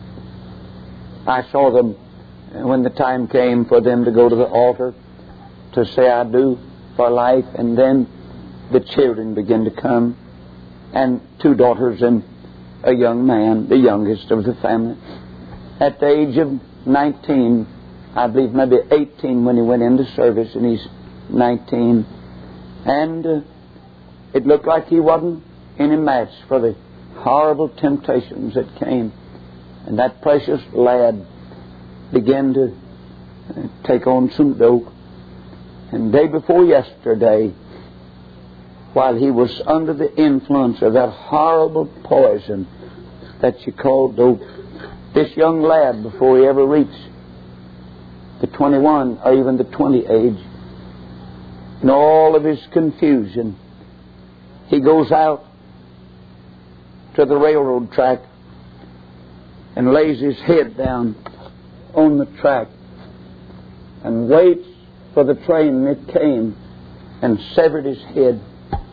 I saw them when the time came for them to go to the altar to say I do for life. And then the children began to come. And two daughters and a young man, the youngest of the family. At the age of nineteen, I believe maybe eighteen when he went into service, and he's nineteen. And Uh, It looked like he wasn't any match for the horrible temptations that came. And that precious lad began to take on some dope. And day before yesterday, while he was under the influence of that horrible poison that you call dope. This young lad, before he ever reached the twenty-one or even the twenty age, in all of his confusion, he goes out to the railroad track and lays his head down on the track and waits for the train. It came and severed his head.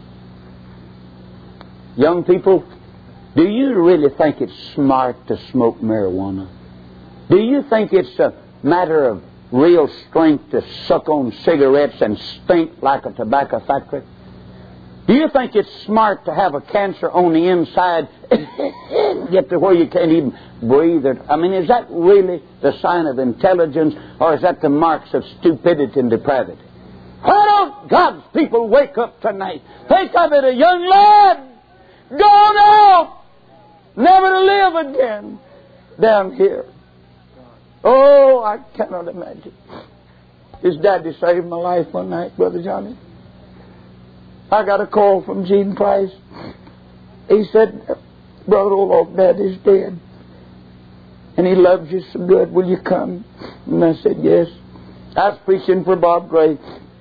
Young people, do you really think it's smart to smoke marijuana? Do you think it's a matter of real strength to suck on cigarettes and stink like a tobacco factory? Do you think it's smart to have a cancer on the inside and get to where you can't even breathe? I mean, is that really the sign of intelligence, or is that the marks of stupidity and depravity? Why don't God's people wake up tonight? Think of it, a young lad gone out, never to live again, down here. Oh, I cannot imagine. His daddy saved my life one night, Brother Johnny. I got a call from Gene Price. He said, Brother Olaf, Daddy's dead. And he loves you so good. Will you come? And I said, yes. I was preaching for Bob Gray.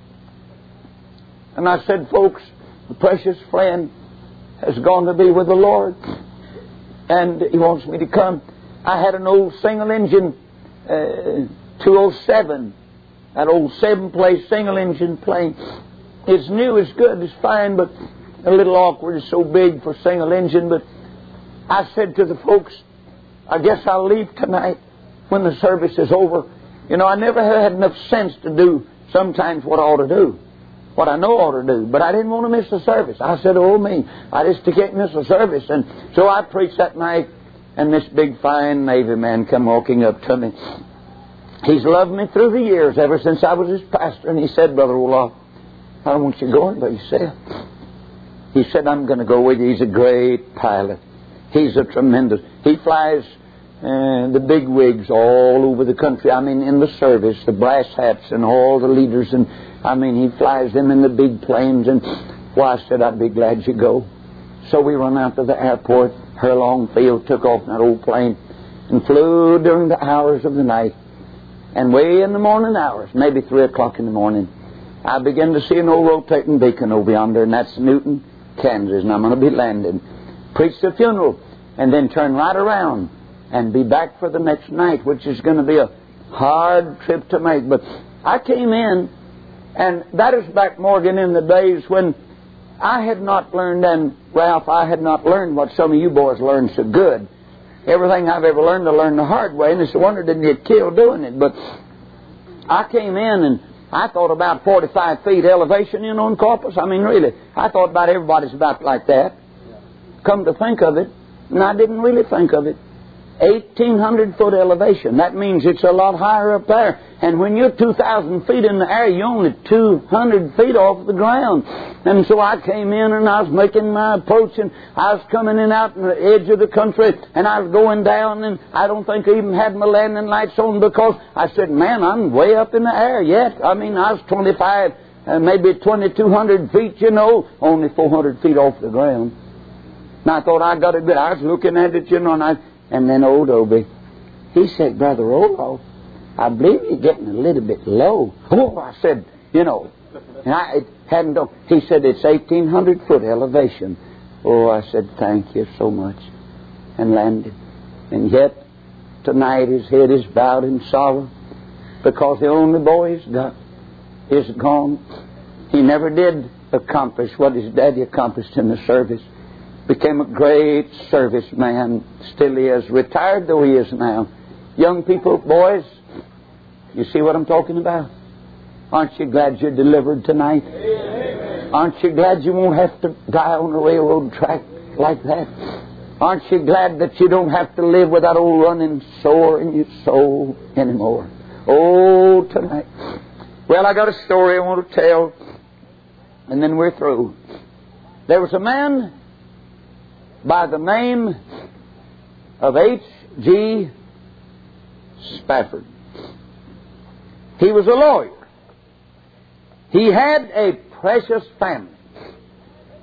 And I said, folks, the precious friend has gone to be with the Lord. And he wants me to come. I had an old single engine uh, two oh seven. That old seven-place single engine plane. It's new, it's good, it's fine, but a little awkward. It's so big for single engine. But I said to the folks, I guess I'll leave tonight when the service is over. You know, I never had enough sense to do sometimes what I ought to do, what I know I ought to do. But I didn't want to miss the service. I said, oh me, I just can't miss the service. And so I preached that night, and this big fine Navy man come walking up to me. He's loved me through the years, ever since I was his pastor. And he said, Brother Olaf, I don't want you going by yourself. He said, I'm going to go with you. He's a great pilot. He's a tremendous... He flies uh, the big wigs all over the country. I mean, in the service, the brass hats and all the leaders. And I mean, he flies them in the big planes. And, well, I said, I'd be glad you go. So we run out to the airport. Herlong Field took off in that old plane and flew during the hours of the night. And way in the morning hours, maybe three o'clock in the morning, I began to see an old rotating beacon over yonder, and that's Newton, Kansas, and I'm going to be landing. Preach the funeral, and then turn right around and be back for the next night, which is going to be a hard trip to make. But I came in, and that is back, Morgan, in the days when I had not learned, and Ralph, I had not learned what some of you boys learned so good. Everything I've ever learned, I learned the hard way, and it's a wonder I didn't get killed doing it. But I came in, and I thought about forty-five feet elevation, you know, in Corpus. I mean, really, I thought about everybody's about like that. Come to think of it, and I didn't really think of it. eighteen hundred foot elevation. That means it's a lot higher up there. And when you're two thousand feet in the air, you're only two hundred feet off the ground. And so I came in and I was making my approach, and I was coming in out in the edge of the country, and I was going down, and I don't think I even had my landing lights on, because I said, man, I'm way up in the air yet. I mean, I was twenty-five, uh, maybe twenty-two hundred feet, you know, only four hundred feet off the ground. And I thought I got it good. I was looking at it, you know, and I... And then old Obie, he said, Brother Olaf, I believe you're getting a little bit low. Oh, I said, you know, and I it hadn't done. He said, it's eighteen hundred foot elevation. Oh, I said, thank you so much. And landed. And yet, tonight his head is bowed in sorrow, because the only boy he's got is gone. He never did accomplish what his daddy accomplished in the service. Became a great serviceman. Still he is. Retired though he is now. Young people, boys, you see what I'm talking about? Aren't you glad you're delivered tonight? Amen. Aren't you glad you won't have to die on a railroad track like that? Aren't you glad that you don't have to live with that old running sore in your soul anymore? Oh, tonight. Well, I got a story I want to tell, and then we're through. There was a man by the name of H G Spafford. He was a lawyer. He had a precious family.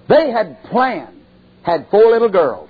They had planned, had four little girls.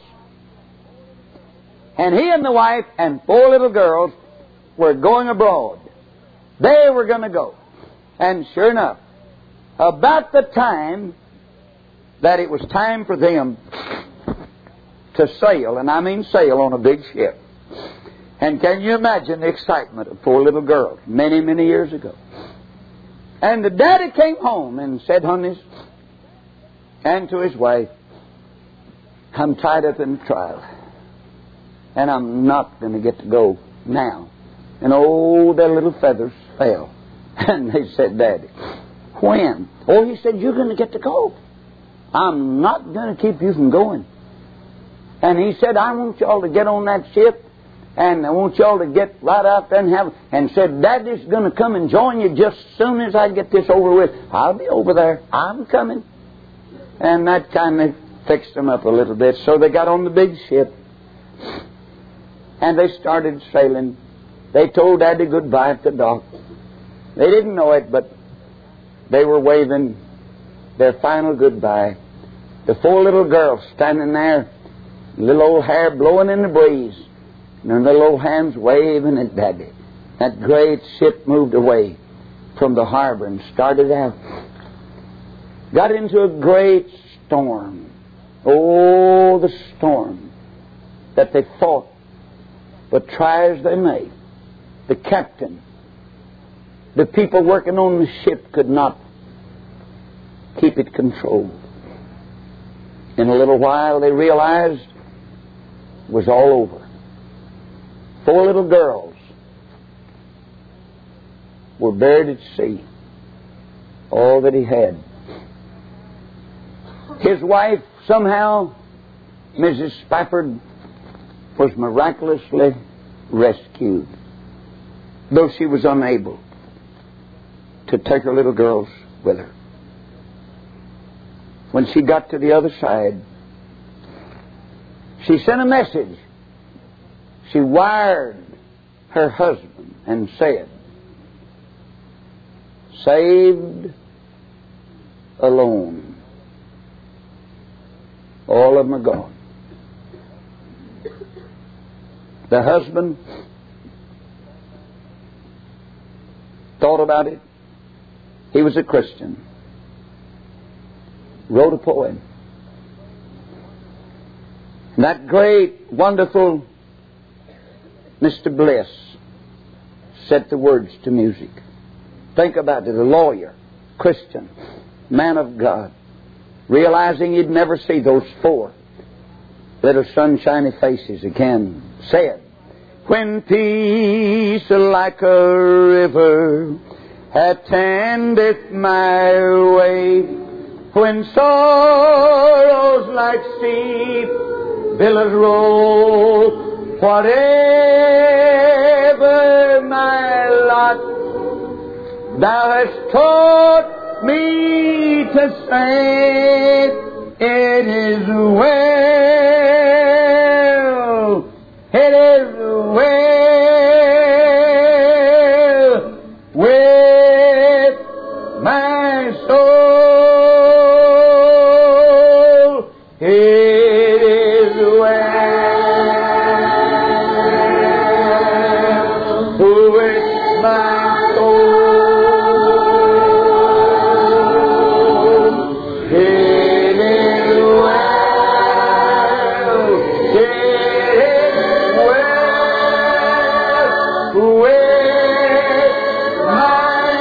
And he and the wife and four little girls were going abroad. They were going to go. And sure enough, about the time that it was time for them to sail, and I mean sail on a big ship. And can you imagine the excitement of four little girls many, many years ago? And the daddy came home and said, "Honeys," and to his wife, "I'm tied up in trial. And I'm not going to get to go now." And oh, their little feathers fell. And they said, "Daddy, when?" "Oh," he said, "you're going to get to go. I'm not going to keep you from going." And he said, "I want y'all to get on that ship, and I want y'all to get right out there and have..." And said, "Daddy's going to come and join you just as soon as I get this over with. I'll be over there. I'm coming." And that kind of fixed them up a little bit. So they got on the big ship. And they started sailing. They told Daddy goodbye at the dock. They didn't know it, but they were waving their final goodbye. The four little girls standing there, little old hair blowing in the breeze, and their little old hands waving at Daddy. That great ship moved away from the harbor and started out. Got into a great storm. Oh, the storm that they fought. But try as they may, the captain, the people working on the ship could not keep it controlled. In a little while, they realized it was all over. Four little girls were buried at sea. All that he had. His wife, somehow, Missus Spafford, was miraculously rescued, though she was unable to take her little girls with her. When she got to the other side, she sent a message. She wired her husband and said, "Saved alone. All of them are gone." The husband thought about it. He was a Christian. Wrote a poem. And that great, wonderful Mister Bliss set the words to music. Think about it. A lawyer, Christian, man of God, realizing he'd never see those four little sunshiny faces again, said, "When peace like a river attendeth my way, when sorrows like steep billows roll, whatever my lot, thou hast taught me to say, it is well, it is well with my soul. It is well with my soul. It is well, it is well with my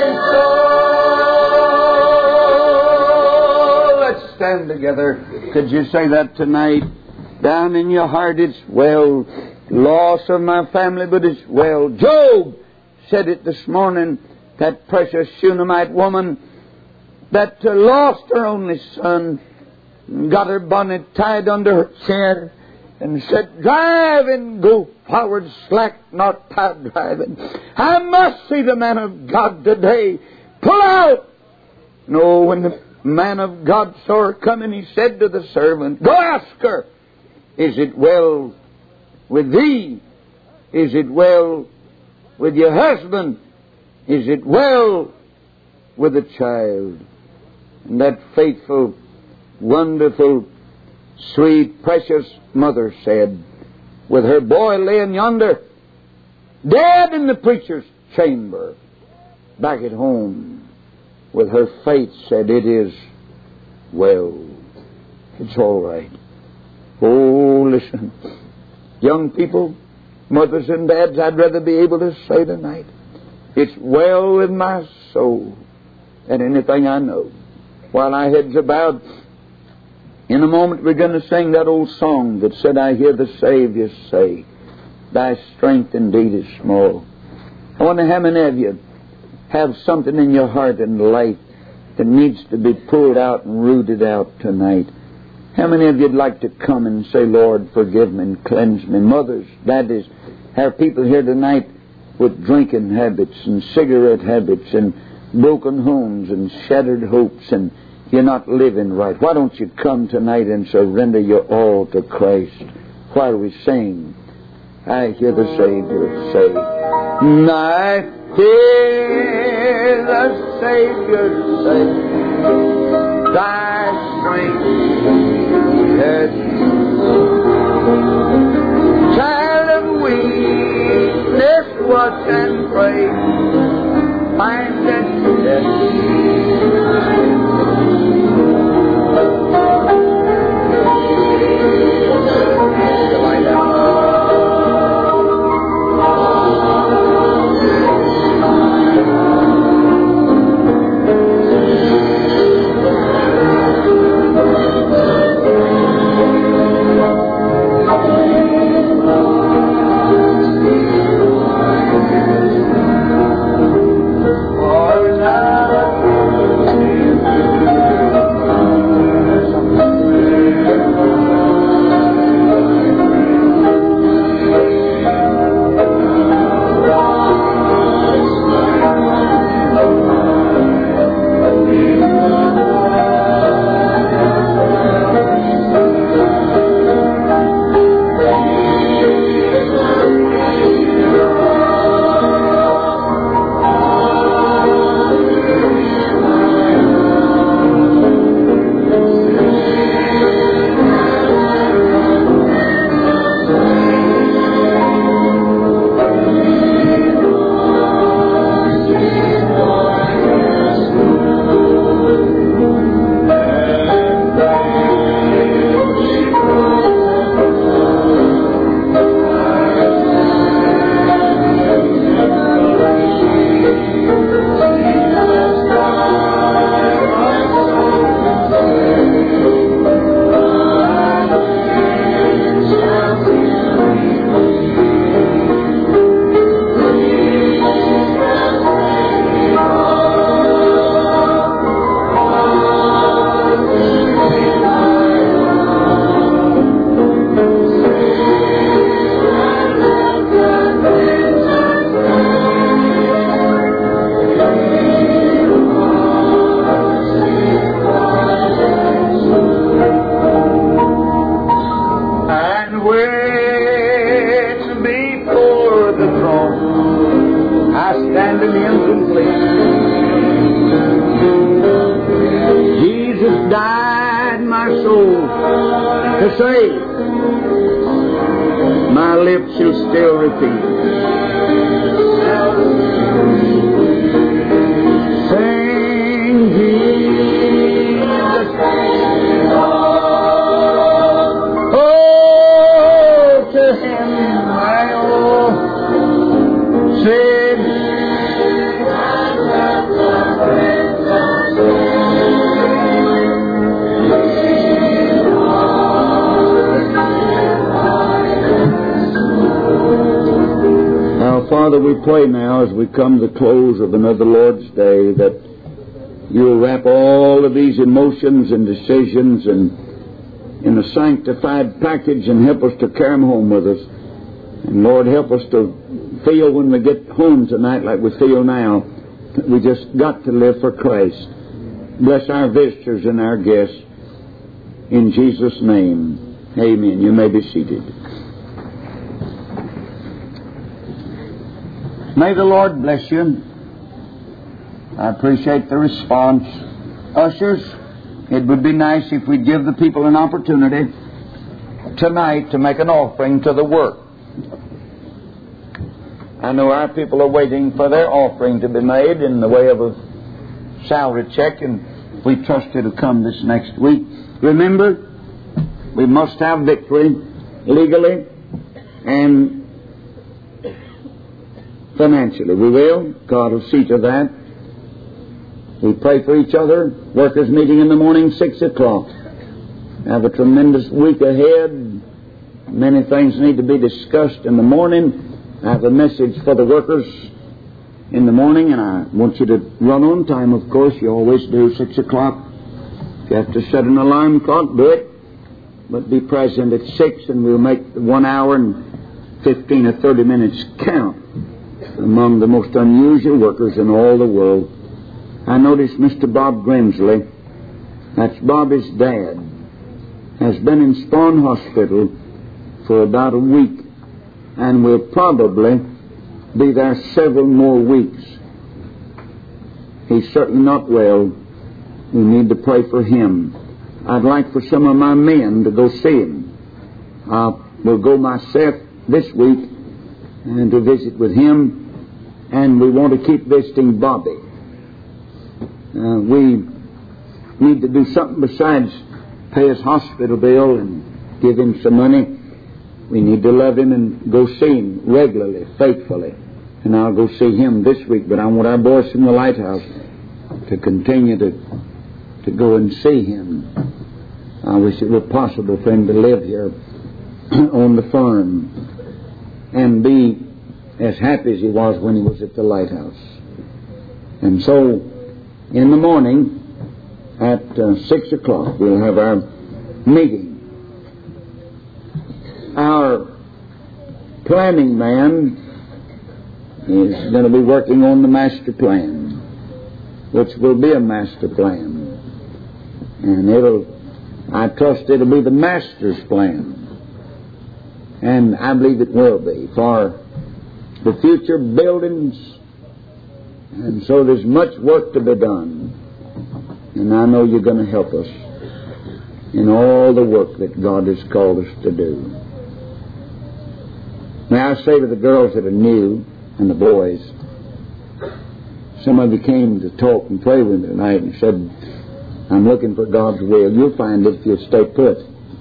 soul. Let's stand together. Could you say that tonight? Down in your heart, it's well. Loss of my family, but it's well. Job said it this morning. That precious Shunammite woman that uh, lost her only son, got her bonnet tied under her chair, and said, "Drive and go forward, slack not thy driving. I must see the man of God today. Pull out." No, when the man of God saw her coming, he said to the servant, "Go ask her, is it well with thee? Is it well with your husband? Is it well with the child?" And that faithful wonderful, sweet, precious mother said, with her boy laying yonder, dead in the preacher's chamber, back at home, with her faith said, it is well. It's all right. Oh, listen. Young people, mothers and dads, I'd rather be able to say tonight, it's well with my soul than anything I know. While our heads are bowed, in a moment we're going to sing that old song that said, I hear the Savior say, thy strength indeed is small. I wonder how many of you have something in your heart and life that needs to be pulled out and rooted out tonight. How many of you'd like to come and say, Lord, forgive me and cleanse me? Mothers, daddies, have people here tonight with drinking habits and cigarette habits and broken homes and shattered hopes, and you're not living right. Why don't you come tonight and surrender your all to Christ while we sing? I hear the Savior say, I hear the Savior say, thy strength is child of weakness, watch and pray, find that we pray now as we come to the close of another Lord's Day that you'll wrap all of these emotions and decisions and in a sanctified package and help us to carry them home with us. And Lord, help us to feel when we get home tonight like we feel now, that we just got to live for Christ. Bless our visitors and our guests. In Jesus' name, amen. You may be seated. May the Lord bless you. I appreciate the response. Ushers, it would be nice if we'd give the people an opportunity tonight to make an offering to the work. I know our people are waiting for their offering to be made in the way of a salary check, and we trust it'll come this next week. Remember, we must have victory legally and financially. We will. God will see to that. We pray for each other. Workers' meeting in the morning, six o'clock. Have a tremendous week ahead. Many things need to be discussed in the morning. I have a message for the workers in the morning, and I want you to run on time, of course. You always do, six o'clock. If you have to set an alarm clock, do it. But be present at six, and we'll make the one hour and fifteen or thirty minutes count among the most unusual workers in all the world. I noticed Mister Bob Grimsley, that's Bobby's dad, has been in Spawn Hospital for about a week, and will probably be there several more weeks. He's certainly not well. We need to pray for him. I'd like for some of my men to go see him. I will go myself this week and to visit with him, and we want to keep visiting Bobby. Uh, we need to do something besides pay his hospital bill and give him some money. We need to love him and go see him regularly, faithfully. And I'll go see him this week, but I want our boys from the lighthouse to continue to, to go and see him. I wish it were possible for him to live here on the farm and be as happy as he was when he was at the lighthouse. And so, in the morning, at uh, six o'clock, we'll have our meeting. Our planning man is going to be working on the master plan, which will be a master plan. And it'll, I trust it'll be the master's plan. And I believe it will be for the future buildings. And so there's much work to be done. And I know you're going to help us in all the work that God has called us to do. May I say to the girls that are new, and the boys, some of you came to talk and pray with me tonight and said, I'm looking for God's will. You'll find it if you'll stay put.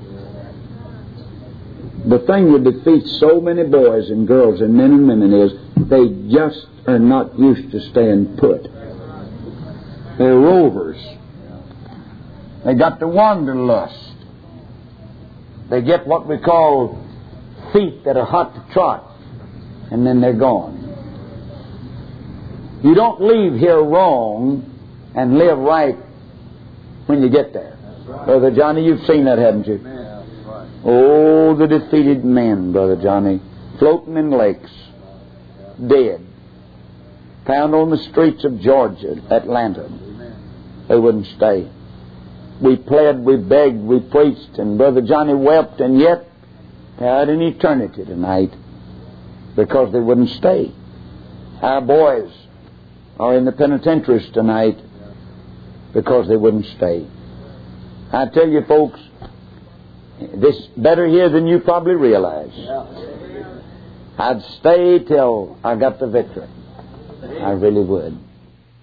The thing that defeats so many boys and girls and men and women is they just are not used to staying put. They're rovers. They got the wanderlust. They get what we call feet that are hot to trot, and then they're gone. You don't leave here wrong and live right when you get there. Right. Brother Johnny, you've seen that, haven't you? Man, right. Oh, the defeated men, Brother Johnny, floating in lakes, dead, found on the streets of Georgia, Atlanta. Amen. They wouldn't stay. We pled, we begged, we preached, and Brother Johnny wept, and yet had an eternity tonight because they wouldn't stay. Our boys are in the penitentiaries tonight because they wouldn't stay. I tell you, folks, this better here than you probably realize. I'd stay till I got the victory. I really would.